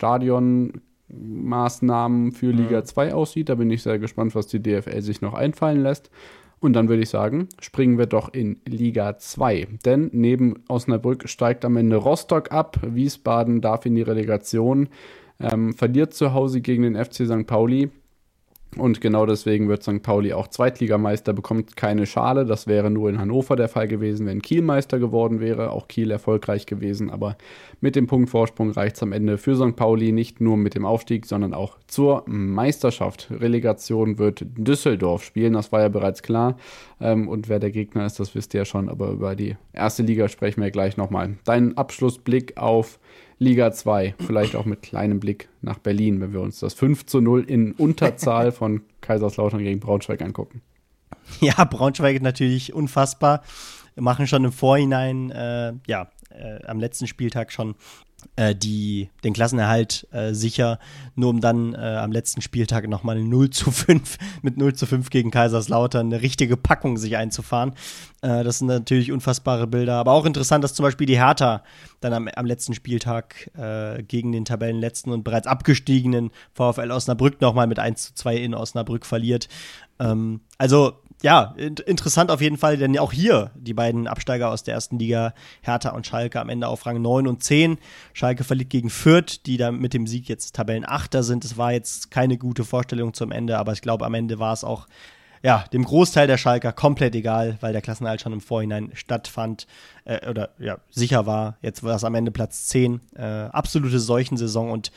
Stadionmaßnahmen für Liga zwei aussieht. Da bin ich sehr gespannt, was die D F L sich noch einfallen lässt. Und dann würde ich sagen, springen wir doch in Liga zwei. Denn neben Osnabrück steigt am Ende Rostock ab. Wiesbaden darf in die Relegation, ähm, verliert zu Hause gegen den F C Sankt Pauli. Und genau deswegen wird Sankt Pauli auch Zweitligameister, bekommt keine Schale. Das wäre nur in Hannover der Fall gewesen, wenn Kiel Meister geworden wäre. Auch Kiel erfolgreich gewesen, aber mit dem Punktvorsprung reicht es am Ende für Sankt Pauli nicht nur mit dem Aufstieg, sondern auch zur Meisterschaft. Relegation wird Düsseldorf spielen, das war ja bereits klar. Und wer der Gegner ist, das wisst ihr ja schon, aber über die erste Liga sprechen wir gleich nochmal. Dein Abschlussblick auf Liga zwei, vielleicht auch mit kleinem Blick nach Berlin, wenn wir uns das fünf zu null in Unterzahl von Kaiserslautern gegen Braunschweig angucken. Ja, Braunschweig ist natürlich unfassbar. Wir machen schon im Vorhinein, äh, ja, äh, am letzten Spieltag schon äh, die, den Klassenerhalt äh, sicher, nur um dann äh, am letzten Spieltag nochmal null zu fünf mit null zu fünf gegen Kaiserslautern eine richtige Packung sich einzufahren. Äh, das sind natürlich unfassbare Bilder, aber auch interessant, dass zum Beispiel die Hertha dann am, am letzten Spieltag äh, gegen den Tabellenletzten und bereits abgestiegenen VfL Osnabrück nochmal mit eins zu zwei in Osnabrück verliert. Ähm, also ja, interessant auf jeden Fall, denn auch hier die beiden Absteiger aus der ersten Liga, Hertha und Schalke, am Ende auf Rang neun und zehn. Schalke verliert gegen Fürth, die da mit dem Sieg jetzt Tabellenachter sind. Es war jetzt keine gute Vorstellung zum Ende, aber ich glaube, am Ende war es auch ja, dem Großteil der Schalker komplett egal, weil der Klassenerhalt schon im Vorhinein stattfand äh, oder ja, sicher war. Jetzt war es am Ende Platz zehn. Äh, absolute Seuchensaison und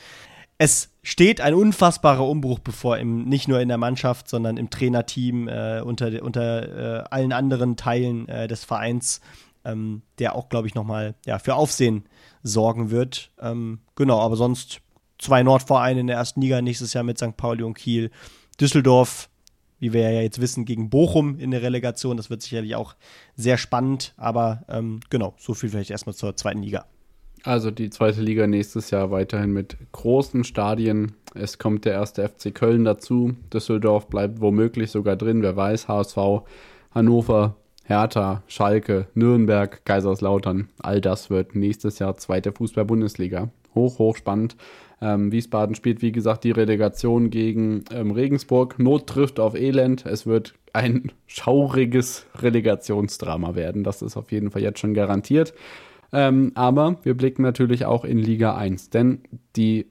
es steht ein unfassbarer Umbruch bevor, im, nicht nur in der Mannschaft, sondern im Trainerteam, äh, unter, unter äh, allen anderen Teilen äh, des Vereins, ähm, der auch, glaube ich, nochmal ja, für Aufsehen sorgen wird. Ähm, genau, aber sonst zwei Nordvereine in der ersten Liga nächstes Jahr mit Sankt Pauli und Kiel. Düsseldorf, wie wir ja jetzt wissen, gegen Bochum in der Relegation. Das wird sicherlich auch sehr spannend, aber ähm, genau, so viel vielleicht erstmal zur zweiten Liga. Also die zweite Liga nächstes Jahr weiterhin mit großen Stadien. Es kommt der erste F C Köln dazu. Düsseldorf bleibt womöglich sogar drin, wer weiß. H S V, Hannover, Hertha, Schalke, Nürnberg, Kaiserslautern. All das wird nächstes Jahr zweite Fußball-Bundesliga. Hoch, hoch spannend. Ähm, Wiesbaden spielt, wie gesagt, die Relegation gegen ähm, Regensburg. Not trifft auf Elend. Es wird ein schauriges Relegationsdrama werden. Das ist auf jeden Fall jetzt schon garantiert. Ähm, aber wir blicken natürlich auch in Liga eins, denn die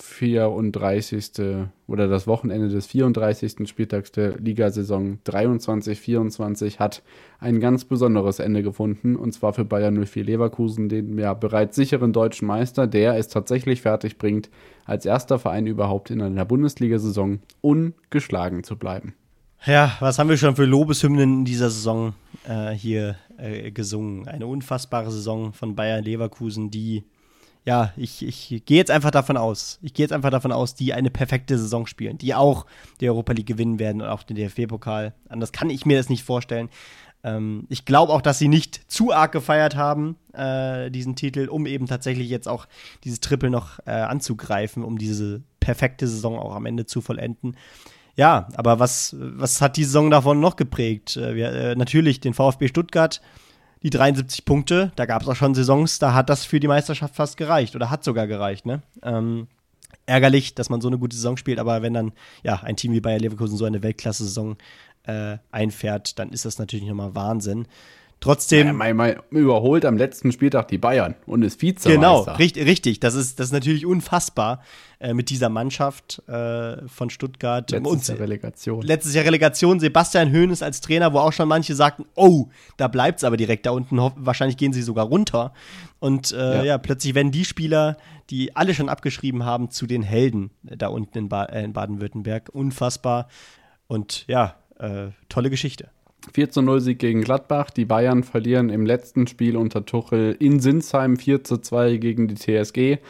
vierunddreißigste oder das Wochenende des vierunddreißigsten Spieltags der Ligasaison dreiundzwanzig vierundzwanzig hat ein ganz besonderes Ende gefunden, und zwar für Bayer null vier Leverkusen, den ja bereits sicheren deutschen Meister, der es tatsächlich fertig bringt, als erster Verein überhaupt in einer Bundesliga-Saison ungeschlagen zu bleiben. Ja, was haben wir schon für Lobeshymnen in dieser Saison äh, hier äh, gesungen? Eine unfassbare Saison von Bayer Leverkusen, die, ja, ich, ich gehe jetzt einfach davon aus, ich gehe jetzt einfach davon aus, die eine perfekte Saison spielen, die auch die Europa League gewinnen werden und auch den D F B-Pokal. Anders kann ich mir das nicht vorstellen. Ähm, ich glaube auch, dass sie nicht zu arg gefeiert haben, äh, diesen Titel, um eben tatsächlich jetzt auch dieses Triple noch äh, anzugreifen, um diese perfekte Saison auch am Ende zu vollenden. Ja, aber was, was hat die Saison davon noch geprägt? Äh, wir, äh, natürlich den VfB Stuttgart, die dreiundsiebzig Punkte, da gab es auch schon Saisons, da hat das für die Meisterschaft fast gereicht oder hat sogar gereicht, ne? Ähm, ärgerlich, dass man so eine gute Saison spielt, aber wenn dann ja ein Team wie Bayer Leverkusen so eine Weltklasse-Saison äh, einfährt, dann ist das natürlich nochmal Wahnsinn. Trotzdem. Ja, man, man überholt am letzten Spieltag die Bayern und ist Vizemeister. Genau, richtig, richtig. Das ist, das ist natürlich unfassbar äh, mit dieser Mannschaft äh, von Stuttgart. Letztes Jahr Relegation. Letztes Jahr Relegation. Sebastian Hoeneß als Trainer, wo auch schon manche sagten, oh, da bleibt's aber direkt da unten. Wahrscheinlich gehen sie sogar runter. Und äh, ja. ja, plötzlich werden die Spieler, die alle schon abgeschrieben haben, zu den Helden da unten in, ba- äh, in Baden-Württemberg. Unfassbar. Und ja, äh, tolle Geschichte. vier zu null Sieg gegen Gladbach. Die Bayern verlieren im letzten Spiel unter Tuchel in Sinsheim vier zu zwei gegen die T S G.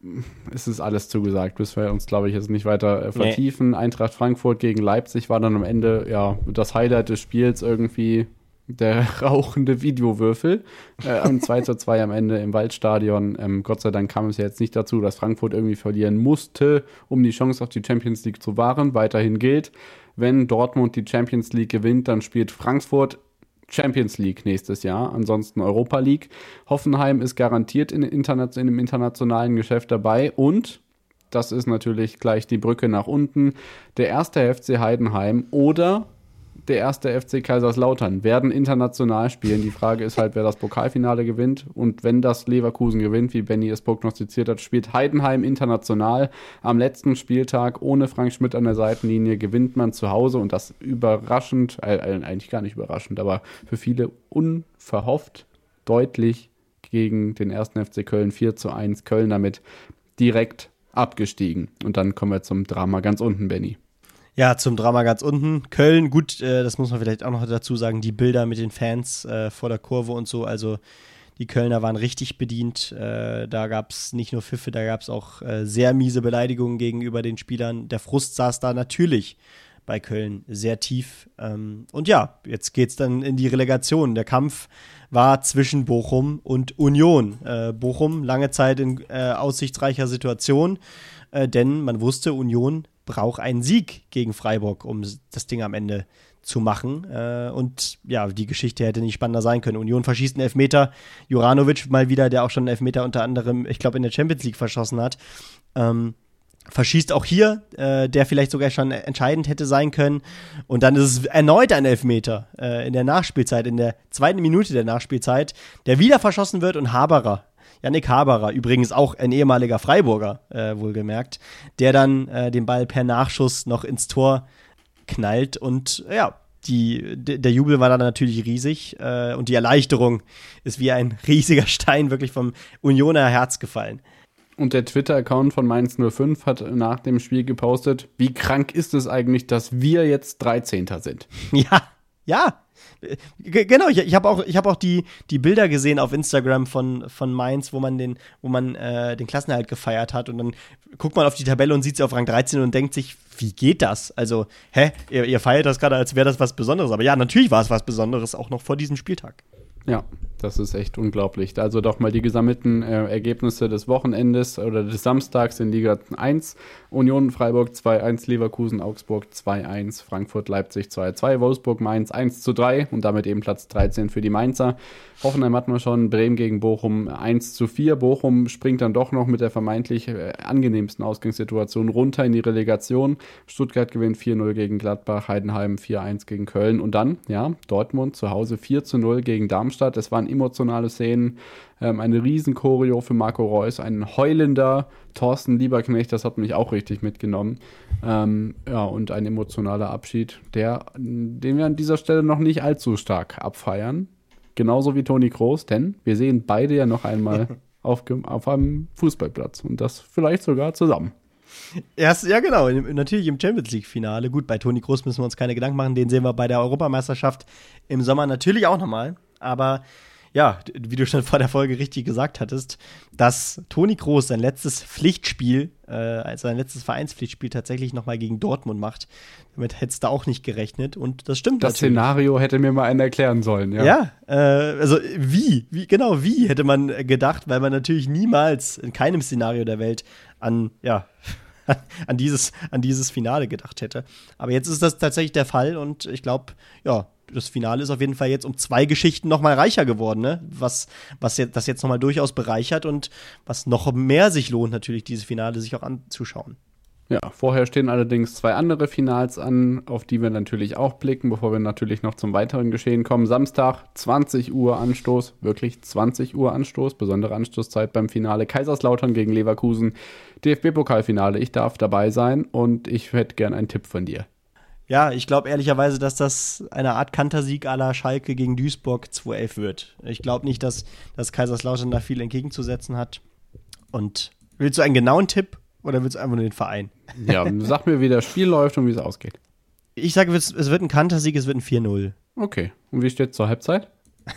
Es ist alles zugesagt, müssen wir uns, glaube ich, jetzt nicht weiter äh, vertiefen. Nee. Eintracht Frankfurt gegen Leipzig war dann am Ende ja das Highlight des Spiels, irgendwie der rauchende Videowürfel. Äh, und zwei zu zwei am Ende im Waldstadion. Ähm, Gott sei Dank kam es ja jetzt nicht dazu, dass Frankfurt irgendwie verlieren musste, um die Chance auf die Champions League zu wahren. Weiterhin gilt, wenn Dortmund die Champions League gewinnt, dann spielt Frankfurt Champions League nächstes Jahr, ansonsten Europa League. Hoffenheim ist garantiert in, Interna- in dem internationalen Geschäft dabei, und das ist natürlich gleich die Brücke nach unten. Der erste F C Heidenheim oder der erste F C Kaiserslautern werden international spielen. Die Frage ist halt, wer das Pokalfinale gewinnt. Und wenn das Leverkusen gewinnt, wie Benny es prognostiziert hat, spielt Heidenheim international. Am letzten Spieltag ohne Frank Schmidt an der Seitenlinie gewinnt man zu Hause, und das überraschend, äh, eigentlich gar nicht überraschend, aber für viele unverhofft deutlich gegen den ersten F C Köln vier zu eins. Köln damit direkt abgestiegen. Und dann kommen wir zum Drama ganz unten, Benny. Ja, zum Drama ganz unten. Köln, gut, äh, das muss man vielleicht auch noch dazu sagen, die Bilder mit den Fans äh, vor der Kurve und so, also die Kölner waren richtig bedient. Äh, da gab es nicht nur Pfiffe, da gab es auch äh, sehr miese Beleidigungen gegenüber den Spielern. Der Frust saß da natürlich bei Köln sehr tief. Ähm, und ja, jetzt geht's dann in die Relegation. Der Kampf war zwischen Bochum und Union. Äh, Bochum lange Zeit in äh, aussichtsreicher Situation, äh, denn man wusste, Union braucht einen Sieg gegen Freiburg, um das Ding am Ende zu machen. Äh, und ja, die Geschichte hätte nicht spannender sein können. Union verschießt einen Elfmeter. Juranovic mal wieder, der auch schon einen Elfmeter unter anderem, ich glaube, in der Champions League verschossen hat. Ähm, verschießt auch hier, äh, der vielleicht sogar schon entscheidend hätte sein können. Und dann ist es erneut ein Elfmeter äh, in der Nachspielzeit, in der zweiten Minute der Nachspielzeit, der wieder verschossen wird, und Haberer, Yannick Haberer, übrigens auch ein ehemaliger Freiburger, äh, wohlgemerkt, der dann äh, den Ball per Nachschuss noch ins Tor knallt, und ja, die, d- der Jubel war dann natürlich riesig, äh, und die Erleichterung ist wie ein riesiger Stein wirklich vom Unioner Herz gefallen. Und der Twitter-Account von Mainz null fünf hat nach dem Spiel gepostet, wie krank ist es eigentlich, dass wir jetzt dreizehnter sind? Ja, ja, G- Genau, ich, ich habe auch, ich hab auch die, die Bilder gesehen auf Instagram von, von Mainz, wo man, den, wo man äh, den Klassenerhalt gefeiert hat. Und dann guckt man auf die Tabelle und sieht sie auf Rang dreizehn und denkt sich, wie geht das? Also, hä, ihr, ihr feiert das gerade, als wäre das was Besonderes. Aber ja, natürlich war es was Besonderes, auch noch vor diesem Spieltag. Ja, das ist echt unglaublich. Also doch mal die gesammelten äh, Ergebnisse des Wochenendes oder des Samstags in Liga eins. Union Freiburg zwei eins, Leverkusen Augsburg zwei eins, Frankfurt Leipzig zwei zwei, Wolfsburg Mainz eins zu drei und damit eben Platz dreizehn für die Mainzer. Hoffenheim hatten wir schon, Bremen gegen Bochum eins zu vier. Bochum springt dann doch noch mit der vermeintlich äh, angenehmsten Ausgangssituation runter in die Relegation. Stuttgart gewinnt vier null gegen Gladbach, Heidenheim vier eins gegen Köln und dann, ja, Dortmund zu Hause vier zu null gegen Darmstadt. Es waren emotionale Szenen, ähm, eine riesen Choreo für Marco Reus, ein heulender Thorsten Lieberknecht, das hat mich auch richtig mitgenommen. Ähm, ja, und ein emotionaler Abschied, der, den wir an dieser Stelle noch nicht allzu stark abfeiern. Genauso wie Toni Kroos, denn wir sehen beide ja noch einmal auf, auf einem Fußballplatz und das vielleicht sogar zusammen. Erst, ja, genau, natürlich im Champions-League-Finale. Gut, bei Toni Kroos müssen wir uns keine Gedanken machen, den sehen wir bei der Europameisterschaft im Sommer natürlich auch nochmal. Aber ja, wie du schon vor der Folge richtig gesagt hattest, dass Toni Kroos sein letztes Pflichtspiel, äh, sein letztes Vereinspflichtspiel tatsächlich nochmal gegen Dortmund macht, damit hättest du auch nicht gerechnet und das stimmt das natürlich. Das Szenario hätte mir mal einen erklären sollen, ja. Ja, äh, also wie, wie, genau wie hätte man gedacht, weil man natürlich niemals in keinem Szenario der Welt an, ja, an dieses, an dieses Finale gedacht hätte. Aber jetzt ist das tatsächlich der Fall und ich glaube, ja, das Finale ist auf jeden Fall jetzt um zwei Geschichten noch mal reicher geworden, ne? Was, was jetzt, das jetzt noch mal durchaus bereichert und was noch mehr sich lohnt, natürlich dieses Finale sich auch anzuschauen. Ja, vorher stehen allerdings zwei andere Finals an, auf die wir natürlich auch blicken, bevor wir natürlich noch zum weiteren Geschehen kommen. Samstag, zwanzig Uhr Anstoß, wirklich zwanzig Uhr Anstoß, besondere Anstoßzeit beim Finale. Kaiserslautern gegen Leverkusen, D F B-Pokalfinale. Ich darf dabei sein und ich hätte gern einen Tipp von dir. Ja, ich glaube ehrlicherweise, dass das eine Art Kantersieg à la Schalke gegen Duisburg zwei elf wird. Ich glaube nicht, dass, dass Kaiserslautern da viel entgegenzusetzen hat. Und willst du einen genauen Tipp oder willst du einfach nur den Verein? Ja, sag mir, wie das Spiel läuft und wie es ausgeht. Ich sage, es wird ein Kantersieg, es wird ein vier null. Okay, und wie steht es zur Halbzeit?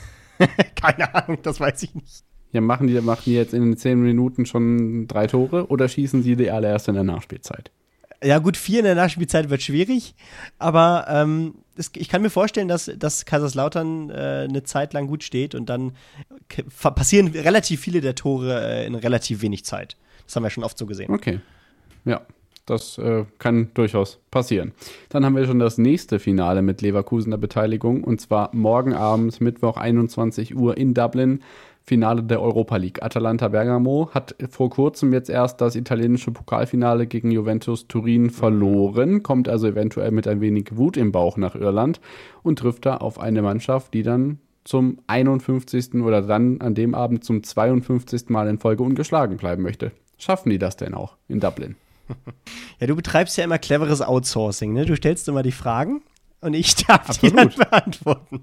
Keine Ahnung, das weiß ich nicht. Ja, machen die, machen die jetzt in den zehn Minuten schon drei Tore oder schießen sie die allererst in der Nachspielzeit? Ja gut, vier in der Nachspielzeit wird schwierig, aber ähm, das, ich kann mir vorstellen, dass, dass Kaiserslautern äh, eine Zeit lang gut steht und dann k- passieren relativ viele der Tore äh, in relativ wenig Zeit. Das haben wir schon oft so gesehen. Okay, ja, das äh, kann durchaus passieren. Dann haben wir schon das nächste Finale mit Leverkusener Beteiligung und zwar morgen Abend, Mittwoch einundzwanzig Uhr in Dublin. Finale der Europa League. Atalanta Bergamo hat vor kurzem jetzt erst das italienische Pokalfinale gegen Juventus Turin verloren, kommt also eventuell mit ein wenig Wut im Bauch nach Irland und trifft da auf eine Mannschaft, die dann zum einundfünfzigsten oder dann an dem Abend zum zweiundfünfzigsten Mal in Folge ungeschlagen bleiben möchte. Schaffen die das denn auch in Dublin? Ja, du betreibst ja immer cleveres Outsourcing, ne? Du stellst immer die Fragen und ich darf Absolut. die dann beantworten.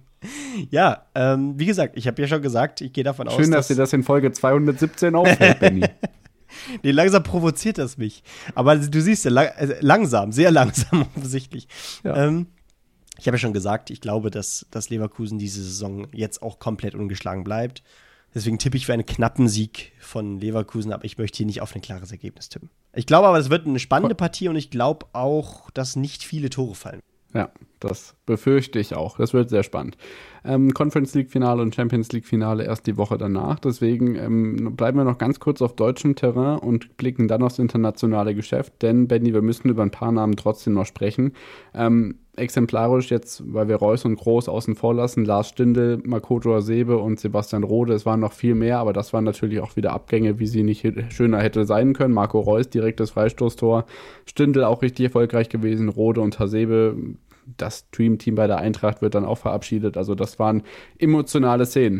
Ja, ähm, wie gesagt, ich habe ja schon gesagt, ich gehe davon Schön, aus, dass dass dir das in Folge zweihundertsiebzehn auffällt, Benni. Nee, langsam provoziert das mich. Aber du siehst ja, lang, äh, langsam, sehr langsam offensichtlich. Ja. Ähm, ich habe ja schon gesagt, ich glaube, dass, dass Leverkusen diese Saison jetzt auch komplett ungeschlagen bleibt. Deswegen tippe ich für einen knappen Sieg von Leverkusen, aber ich möchte hier nicht auf ein klares Ergebnis tippen. Ich glaube aber, es wird eine spannende Partie und ich glaube auch, dass nicht viele Tore fallen. Ja, das befürchte ich auch. Das wird sehr spannend. Ähm, Conference League Finale und Champions League Finale erst die Woche danach. Deswegen ähm, bleiben wir noch ganz kurz auf deutschem Terrain und blicken dann aufs internationale Geschäft. Denn, Benni, wir müssen über ein paar Namen trotzdem noch sprechen. Ähm, exemplarisch jetzt, weil wir Reus und Groß außen vor lassen, Lars Stindl, Makoto Hasebe und Sebastian Rode. Es waren noch viel mehr, aber das waren natürlich auch wieder Abgänge, wie sie nicht schöner hätte sein können. Marco Reus, direktes Freistoßtor. Stindl auch richtig erfolgreich gewesen. Rode und Hasebe, das Dream-Team bei der Eintracht wird dann auch verabschiedet. Also das waren emotionale Szenen.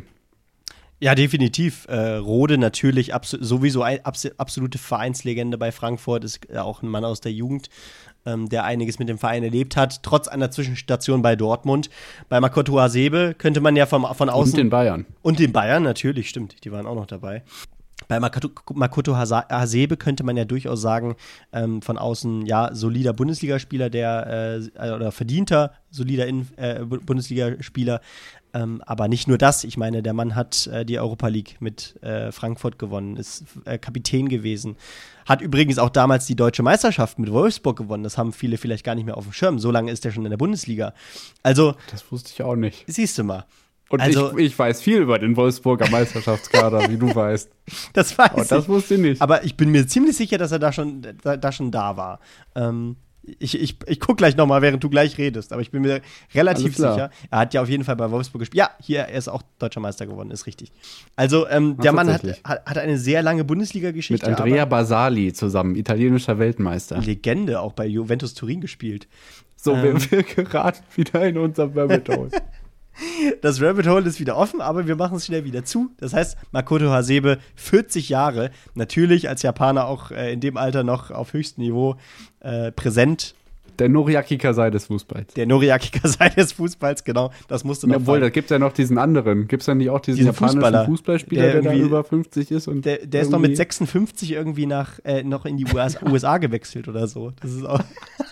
Ja, definitiv. Äh, Rode natürlich abso- sowieso ein abs- absolute Vereinslegende bei Frankfurt, ist ja auch ein Mann aus der Jugend, ähm, der einiges mit dem Verein erlebt hat, trotz einer Zwischenstation bei Dortmund. Bei Makoto Hasebe könnte man ja vom, von außen... Und den Bayern. Und den Bayern, natürlich, stimmt, die waren auch noch dabei. Bei Makoto, Makoto Hasebe könnte man ja durchaus sagen, ähm, von außen, ja, solider Bundesligaspieler, der, äh, oder verdienter solider In- äh, Bundesligaspieler, ähm, aber nicht nur das. Ich meine, der Mann hat äh, die Europa League mit äh, Frankfurt gewonnen, ist äh, Kapitän gewesen, hat übrigens auch damals die deutsche Meisterschaft mit Wolfsburg gewonnen. Das haben viele vielleicht gar nicht mehr auf dem Schirm. So lange ist er schon in der Bundesliga. Also, das wusste ich auch nicht. Siehst du mal. Und also, ich, ich weiß viel über den Wolfsburger Meisterschaftskader, wie du weißt. Das weiß aber das ich. wusste ich nicht. Aber ich bin mir ziemlich sicher, dass er da schon da, da, schon da war. Ähm, ich ich, ich gucke gleich noch mal, während du gleich redest. Aber ich bin mir relativ sicher. Er hat ja auf jeden Fall bei Wolfsburg gespielt. Ja, hier, er ist auch Deutscher Meister geworden, ist richtig. Also, ähm, der Mann hat, hat eine sehr lange Bundesliga-Geschichte. Mit Andrea Basali zusammen, italienischer Weltmeister. Legende, auch bei Juventus Turin gespielt. So, ähm, wir, wir geraten wieder in unser Rabbit Hole. Das Rabbit Hole ist wieder offen, aber wir machen es schnell wieder zu. Das heißt, Makoto Hasebe, vierzig Jahre, natürlich als Japaner auch äh, in dem Alter noch auf höchstem Niveau äh, präsent. Der Noriaki Kasai des Fußballs. Der Noriaki Kasai des Fußballs, genau. Das musste noch. Obwohl, da gibt es ja noch diesen anderen. Gibt es ja nicht auch diesen, diesen japanischen Fußballer, Fußballspieler, der, der da über fünfzig ist? Und der der ist noch mit sechsundfünfzig irgendwie nach, äh, noch in die U S A gewechselt oder so. Das ist auch.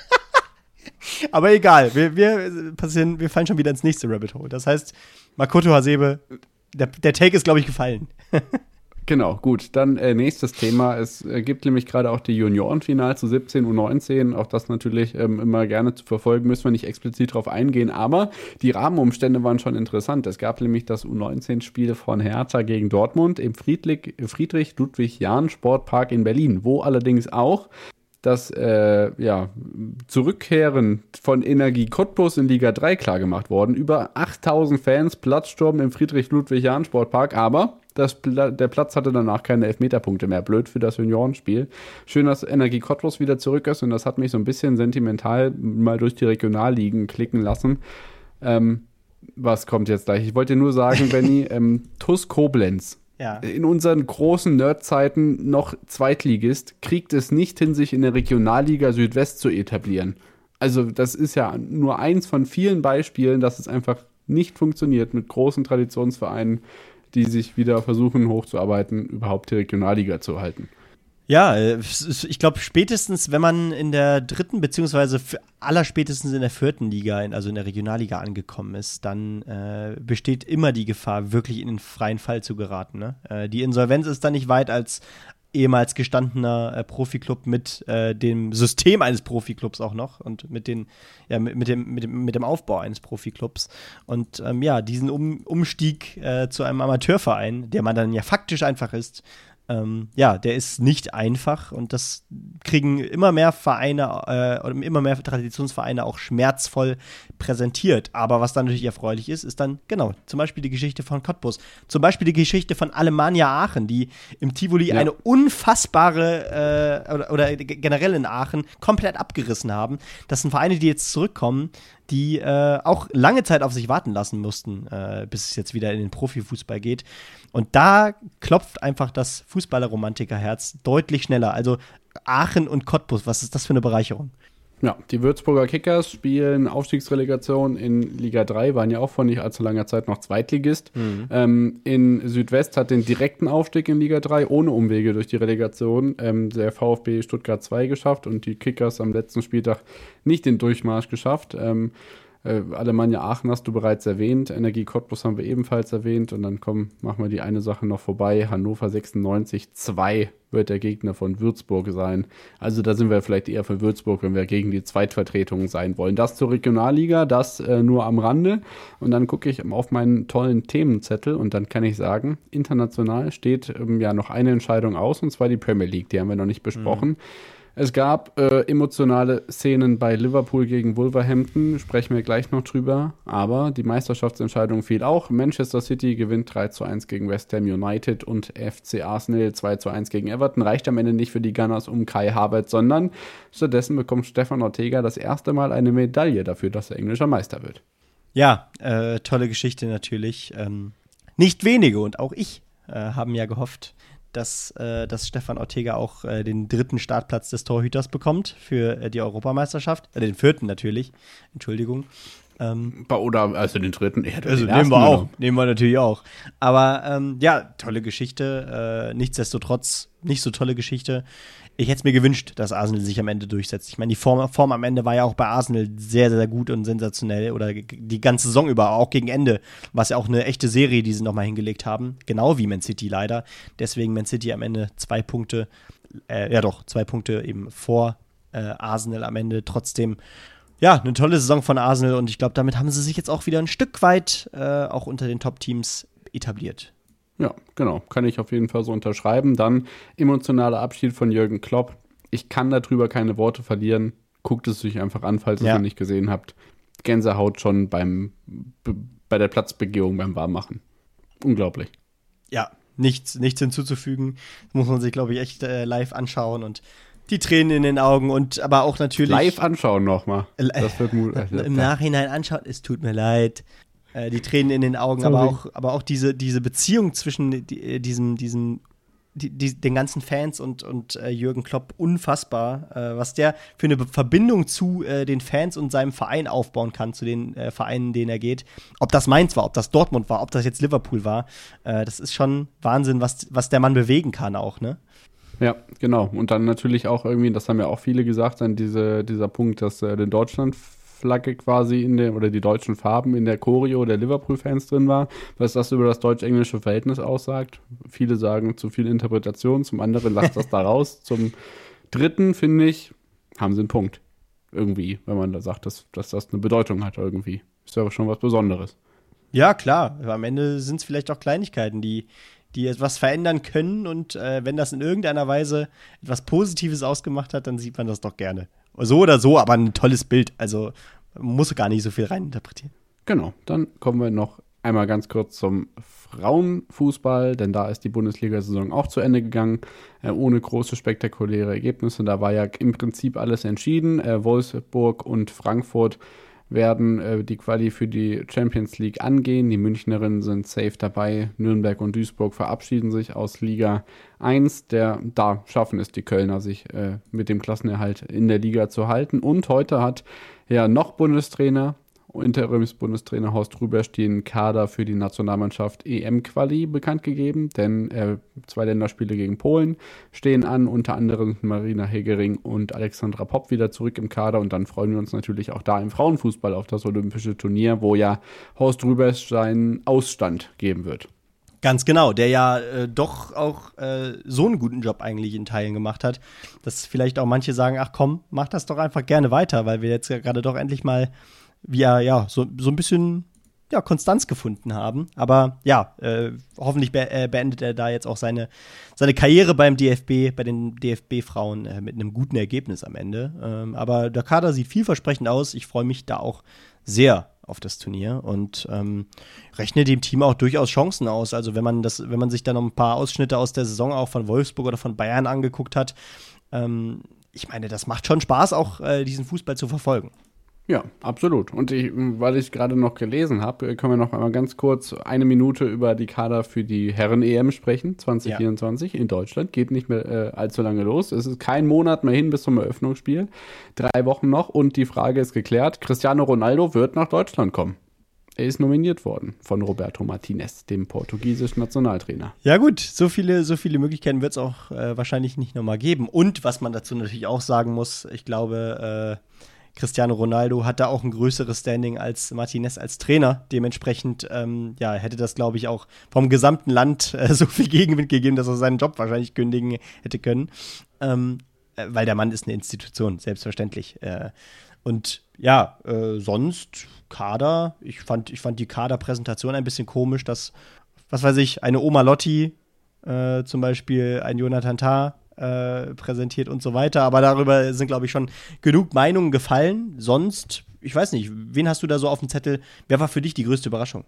Aber egal, wir, wir, passieren, wir fallen schon wieder ins nächste Rabbit Hole. Das heißt, Makoto Hasebe, der, der Take ist, glaube ich, gefallen. Genau, gut. Dann äh, nächstes Thema. Es äh, gibt nämlich gerade auch die Juniorenfinals zu siebzehn U neunzehn. Auch das natürlich ähm, immer gerne zu verfolgen, müssen wir nicht explizit drauf eingehen. Aber die Rahmenumstände waren schon interessant. Es gab nämlich das U neunzehn-Spiel von Hertha gegen Dortmund im Friedrich-Ludwig-Jahn-Sportpark in Berlin, wo allerdings auch das äh, ja, Zurückkehren von Energie Cottbus in Liga drei klargemacht worden. Über achttausend Fans, Platzsturm im Friedrich-Ludwig-Jahn-Sportpark, aber das, der Platz hatte danach keine Elfmeterpunkte mehr. Blöd für das Juniorenspiel. Schön, dass Energie Cottbus wieder zurück ist und das hat mich so ein bisschen sentimental mal durch die Regionalligen klicken lassen. Ähm, was kommt jetzt gleich? Ich wollte nur sagen, Benni, ähm, T U S Koblenz. Ja. In unseren großen Nerd-Zeiten noch Zweitligist, kriegt es nicht hin, sich in der Regionalliga Südwest zu etablieren. Also das ist ja nur eins von vielen Beispielen, dass es einfach nicht funktioniert mit großen Traditionsvereinen, die sich wieder versuchen hochzuarbeiten, überhaupt die Regionalliga zu halten. Ja, ich glaube spätestens, wenn man in der dritten beziehungsweise allerspätestens in der vierten Liga, also in der Regionalliga angekommen ist, dann äh, besteht immer die Gefahr, wirklich in den freien Fall zu geraten. Ne? Äh, die Insolvenz ist dann nicht weit als ehemals gestandener äh, Profiklub mit äh, dem System eines Profiklubs auch noch und mit, den, ja, mit, mit, dem, mit, dem, mit dem Aufbau eines Profiklubs. Und ähm, ja, diesen um, Umstieg äh, zu einem Amateurverein, der man dann ja faktisch einfach ist, Ähm, ja, der ist nicht einfach und das kriegen immer mehr Vereine äh, oder immer mehr Traditionsvereine auch schmerzvoll präsentiert. Aber was dann natürlich erfreulich ist, ist dann, genau, zum Beispiel die Geschichte von Cottbus. Zum Beispiel die Geschichte von Alemannia Aachen, die im Tivoli ja. eine unfassbare, äh, oder, oder generell in Aachen, komplett abgerissen haben. Das sind Vereine, die jetzt zurückkommen, die äh, auch lange Zeit auf sich warten lassen mussten, äh, bis es jetzt wieder in den Profifußball geht. Und da klopft einfach das Fußballerromantikerherz deutlich schneller. Also Aachen und Cottbus, was ist das für eine Bereicherung? Ja, die Würzburger Kickers spielen Aufstiegsrelegation in Liga drei, waren ja auch vor nicht allzu langer Zeit noch Zweitligist. Mhm. Ähm, in Südwest hat den direkten Aufstieg in Liga drei ohne Umwege durch die Relegation ähm, der VfB Stuttgart zwei geschafft und die Kickers am letzten Spieltag nicht den Durchmarsch geschafft. Ähm, Äh, Alemannia Aachen hast du bereits erwähnt, Energie Cottbus haben wir ebenfalls erwähnt und dann komm, machen wir die eine Sache noch vorbei. Hannover sechsundneunzig zwei wird der Gegner von Würzburg sein. Also da sind wir vielleicht eher für Würzburg, wenn wir gegen die Zweitvertretung sein wollen. Das zur Regionalliga, das äh, nur am Rande und dann gucke ich auf meinen tollen Themenzettel und dann kann ich sagen, international steht ähm, ja noch eine Entscheidung aus und zwar die Premier League, die haben wir noch nicht besprochen. Mhm. Es gab äh, emotionale Szenen bei Liverpool gegen Wolverhampton, sprechen wir gleich noch drüber, aber die Meisterschaftsentscheidung fiel auch. Manchester City gewinnt drei zu eins gegen West Ham United und F C Arsenal zwei zu eins gegen Everton. Reicht am Ende nicht für die Gunners um Kai Havertz, sondern stattdessen bekommt Stefan Ortega das erste Mal eine Medaille dafür, dass er englischer Meister wird. Ja, äh, tolle Geschichte natürlich. Ähm, nicht wenige und auch ich äh, haben ja gehofft, dass, äh, dass Stefan Ortega auch äh, den dritten Startplatz des Torhüters bekommt für äh, die Europameisterschaft. Äh, den vierten natürlich, Entschuldigung. Ähm, Oder also den dritten. Ja, also den nehmen wir auch, genommen. nehmen wir natürlich auch. Aber ähm, ja, tolle Geschichte. Äh, nichtsdestotrotz nicht so tolle Geschichte. Ich hätte es mir gewünscht, dass Arsenal sich am Ende durchsetzt. Ich meine, die Form, Form am Ende war ja auch bei Arsenal sehr, sehr gut und sensationell. Oder die ganze Saison über, auch gegen Ende. War es ja auch eine echte Serie, die sie nochmal hingelegt haben. Genau wie Man City leider. Deswegen Man City am Ende zwei Punkte, äh, ja doch, zwei Punkte eben vor äh, Arsenal am Ende. Trotzdem, ja, eine tolle Saison von Arsenal. Und ich glaube, damit haben sie sich jetzt auch wieder ein Stück weit äh, auch unter den Top-Teams etabliert. Ja, genau. Kann ich auf jeden Fall so unterschreiben. Dann emotionaler Abschied von Jürgen Klopp. Ich kann darüber keine Worte verlieren. Guckt es euch einfach an, falls ihr Ja. es noch nicht gesehen habt. Gänsehaut schon beim b- bei der Platzbegehung beim Warmmachen. Unglaublich. Ja, nichts, nichts hinzuzufügen. Das muss man sich, glaube ich, echt äh, live anschauen und die Tränen in den Augen und aber auch natürlich Live anschauen nochmal. Äh, Das wird mu- äh, im Nachhinein anschauen. Es tut mir leid. Äh, die Tränen in den Augen, aber Sorry. auch, aber auch diese, diese Beziehung zwischen die, äh, diesem, diesem die, die, den ganzen Fans und, und äh, Jürgen Klopp unfassbar, äh, was der für eine Be- Verbindung zu äh, den Fans und seinem Verein aufbauen kann, zu den äh, Vereinen, denen er geht. Ob das Mainz war, ob das Dortmund war, ob das jetzt Liverpool war, äh, das ist schon Wahnsinn, was, was der Mann bewegen kann auch, ne? Ja, genau. Und dann natürlich auch irgendwie, das haben ja auch viele gesagt, dann diese, dieser Punkt, dass äh, die Deutschlandflagge quasi in der, oder die deutschen Farben in der Choreo der Liverpool-Fans drin war, was das über das deutsch-englische Verhältnis aussagt. Viele sagen zu viel Interpretation, zum anderen lasst das da raus. Zum dritten, finde ich, haben sie einen Punkt. Irgendwie, wenn man da sagt, dass, dass das eine Bedeutung hat irgendwie. Ist ja schon was Besonderes. Ja, klar. Am Ende sind es vielleicht auch Kleinigkeiten, die, die etwas verändern können. Und äh, wenn das in irgendeiner Weise etwas Positives ausgemacht hat, dann sieht man das doch gerne. So oder so, aber ein tolles Bild. Also man muss gar nicht so viel reininterpretieren. Genau, dann kommen wir noch einmal ganz kurz zum Frauenfußball, denn da ist die Bundesliga-Saison auch zu Ende gegangen, äh, ohne große spektakuläre Ergebnisse. Da war ja im Prinzip alles entschieden. Äh, Wolfsburg und Frankfurt werden äh, die Quali für die Champions League angehen. Die Münchnerinnen sind safe dabei. Nürnberg und Duisburg verabschieden sich aus Liga eins. Der, da schaffen es die Kölner, sich äh, mit dem Klassenerhalt in der Liga zu halten. Und heute hat ja noch Bundestrainer, Interims-Bundestrainer Horst Rubesch den Kader für die Nationalmannschaft E M-Quali bekannt gegeben, denn äh, zwei Länderspiele gegen Polen stehen an, unter anderem Marina Hegering und Alexandra Popp wieder zurück im Kader und dann freuen wir uns natürlich auch da im Frauenfußball auf das olympische Turnier, wo ja Horst Rubesch seinen Ausstand geben wird. Ganz genau, der ja äh, doch auch äh, so einen guten Job eigentlich in Teilen gemacht hat, dass vielleicht auch manche sagen, ach komm, mach das doch einfach gerne weiter, weil wir jetzt ja gerade doch endlich mal wir ja so, so ein bisschen ja, Konstanz gefunden haben. Aber ja, äh, hoffentlich be- äh, beendet er da jetzt auch seine, seine Karriere beim D F B, bei den D F B-Frauen äh, mit einem guten Ergebnis am Ende. Ähm, aber der Kader sieht vielversprechend aus. Ich freue mich da auch sehr auf das Turnier und ähm, rechne dem Team auch durchaus Chancen aus. Also wenn man das, wenn man sich da noch ein paar Ausschnitte aus der Saison auch von Wolfsburg oder von Bayern angeguckt hat, ähm, ich meine, das macht schon Spaß, auch äh, diesen Fußball zu verfolgen. Ja, absolut. Und ich, weil ich gerade noch gelesen habe, können wir noch einmal ganz kurz eine Minute über die Kader für die Herren-E M sprechen, zwanzig vierundzwanzig ja. In Deutschland. Geht nicht mehr äh, allzu lange los. Es ist kein Monat mehr hin bis zum Eröffnungsspiel. Drei Wochen noch und die Frage ist geklärt. Cristiano Ronaldo wird nach Deutschland kommen. Er ist nominiert worden von Roberto Martinez, dem portugiesischen Nationaltrainer. Ja gut, so viele, so viele Möglichkeiten wird es auch äh, wahrscheinlich nicht nochmal geben. Und was man dazu natürlich auch sagen muss, ich glaube, äh, Cristiano Ronaldo hat da auch ein größeres Standing als Martinez als Trainer. Dementsprechend ähm, ja, hätte das, glaube ich, auch vom gesamten Land äh, so viel Gegenwind gegeben, dass er seinen Job wahrscheinlich kündigen hätte können. Ähm, äh, weil der Mann ist eine Institution, selbstverständlich. Äh, und ja, äh, sonst Kader, ich fand, ich fand die Kaderpräsentation ein bisschen komisch, dass, was weiß ich, eine Oma Lotti, äh, zum Beispiel ein Jonathan Tah, Äh, präsentiert und so weiter, aber darüber sind, glaube ich, schon genug Meinungen gefallen. Sonst, ich weiß nicht, wen hast du da so auf dem Zettel? Wer war für dich die größte Überraschung?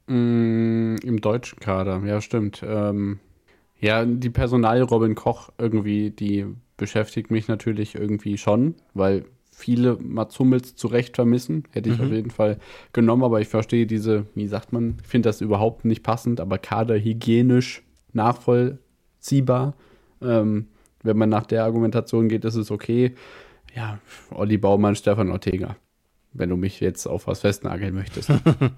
Mm, im deutschen Kader, ja, stimmt. Ähm, ja, die Personalie Robin Koch irgendwie, die beschäftigt mich natürlich irgendwie schon, weil viele Mats Hummels zu Recht vermissen. Hätte ich mhm. auf jeden Fall genommen, aber ich verstehe diese, wie sagt man, ich finde das überhaupt nicht passend, aber kaderhygienisch nachvollziehbar. Ähm, wenn man nach der Argumentation geht, ist es okay. Ja, Olli Baumann, Stefan Ortega. wenn du mich jetzt auf was festnageln möchtest.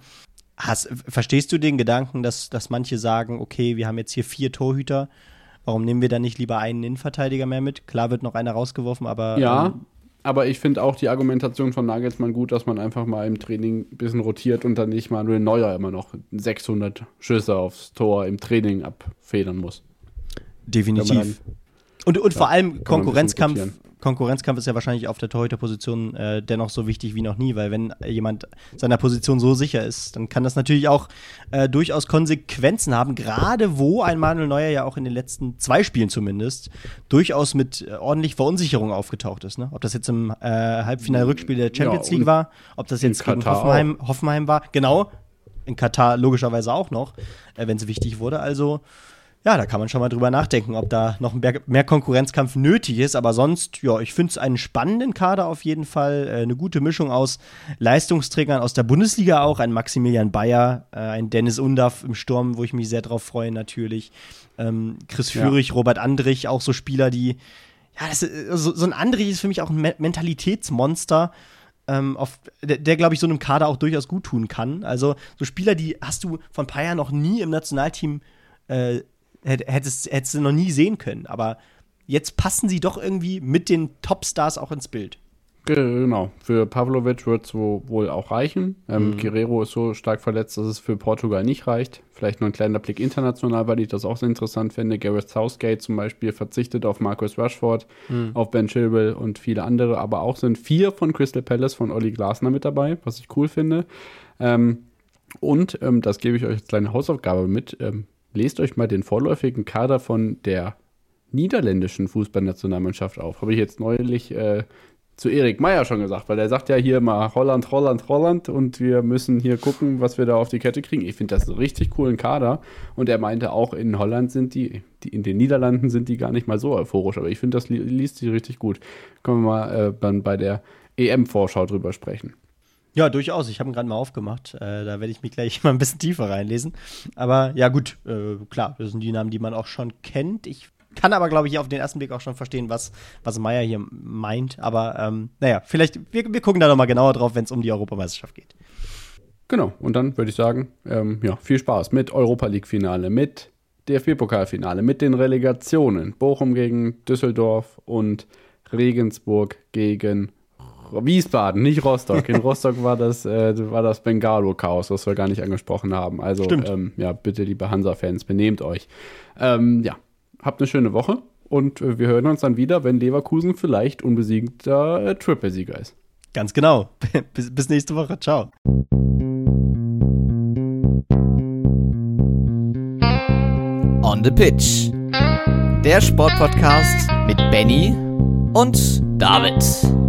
Hast, verstehst du den Gedanken, dass, dass manche sagen, okay, wir haben jetzt hier vier Torhüter, warum nehmen wir dann nicht lieber einen Innenverteidiger mehr mit? Klar wird noch einer rausgeworfen, aber ja, ähm, aber ich finde auch die Argumentation von Nagelsmann gut, dass man einfach mal im Training ein bisschen rotiert und dann nicht Manuel Neuer immer noch sechshundert Schüsse aufs Tor im Training abfedern muss. Definitiv. Und, und ja, vor allem Konkurrenzkampf, ein Konkurrenzkampf ist ja wahrscheinlich auf der Torhüterposition äh, dennoch so wichtig wie noch nie, weil wenn jemand seiner Position so sicher ist, dann kann das natürlich auch äh, durchaus Konsequenzen haben, gerade wo ein Manuel Neuer ja auch in den letzten zwei Spielen zumindest durchaus mit äh, ordentlich Verunsicherung aufgetaucht ist. Ne? Ob das jetzt im äh, Halbfinal-Rückspiel der Champions ja, League war, ob das jetzt gegen Hoffenheim, Hoffenheim war, genau, in Katar logischerweise auch noch, äh, wenn es wichtig wurde, also ja, da kann man schon mal drüber nachdenken, ob da noch mehr Konkurrenzkampf nötig ist. Aber sonst, ja, ich finde es einen spannenden Kader auf jeden Fall. Äh, eine gute Mischung aus Leistungsträgern aus der Bundesliga auch. Ein Maximilian Bayer, äh, ein Dennis Undaff im Sturm, wo ich mich sehr drauf freue natürlich. Ähm, Chris Führig, ja. Robert Andrich, auch so Spieler, die, ja, das ist, so, so ein Andrich ist für mich auch ein Me- Mentalitätsmonster, ähm, auf, der, der glaube ich, so einem Kader auch durchaus gut tun kann. Also so Spieler, die hast du von ein paar Jahren noch nie im Nationalteam äh, Hättest, hättest du noch nie sehen können, aber jetzt passen sie doch irgendwie mit den Topstars auch ins Bild. Genau, für Pavlovic wird es wohl auch reichen. Ähm, mhm. Guerreiro ist so stark verletzt, dass es für Portugal nicht reicht. Vielleicht nur ein kleiner Blick international, weil ich das auch sehr interessant finde. Gareth Southgate zum Beispiel verzichtet auf Marcus Rashford, mhm. auf Ben Chilwell und viele andere, aber auch sind vier von Crystal Palace von Olli Glasner mit dabei, was ich cool finde. Ähm, und, ähm, das gebe ich euch als kleine Hausaufgabe mit, ähm, lest euch mal den vorläufigen Kader von der niederländischen Fußballnationalmannschaft auf. Habe ich jetzt neulich äh, zu Erik Meyer schon gesagt, weil er sagt ja hier immer Holland, Holland, Holland und wir müssen hier gucken, was wir da auf die Kette kriegen. Ich finde das einen richtig coolen Kader und er meinte auch, in Holland sind die, die in den Niederlanden sind die gar nicht mal so euphorisch, aber ich finde, das li- liest sich richtig gut. Können wir mal äh, dann bei der E M-Vorschau drüber sprechen. Ja, durchaus. Ich habe ihn gerade mal aufgemacht. Äh, da werde ich mich gleich mal ein bisschen tiefer reinlesen. Aber ja, gut, äh, klar, das sind die Namen, die man auch schon kennt. Ich kann aber, glaube ich, auf den ersten Blick auch schon verstehen, was, was Meyer hier meint. Aber ähm, naja, vielleicht, wir, wir gucken da noch mal genauer drauf, wenn es um die Europameisterschaft geht. Genau, und dann würde ich sagen, ähm, ja, viel Spaß mit Europa-League-Finale, mit D F B-Pokalfinale, mit den Relegationen. Bochum gegen Düsseldorf und Regensburg gegen Wiesbaden, nicht Rostock. In Rostock war das, äh, war das Bengalo-Chaos, was wir gar nicht angesprochen haben. Also, ähm, ja, bitte, liebe Hansa-Fans, benehmt euch. Ähm, ja, habt eine schöne Woche und äh, wir hören uns dann wieder, wenn Leverkusen vielleicht unbesiegter äh, Triple-Sieger ist. Ganz genau. bis, bis nächste Woche. Ciao. On the Pitch. Der Sportpodcast mit Benny und David.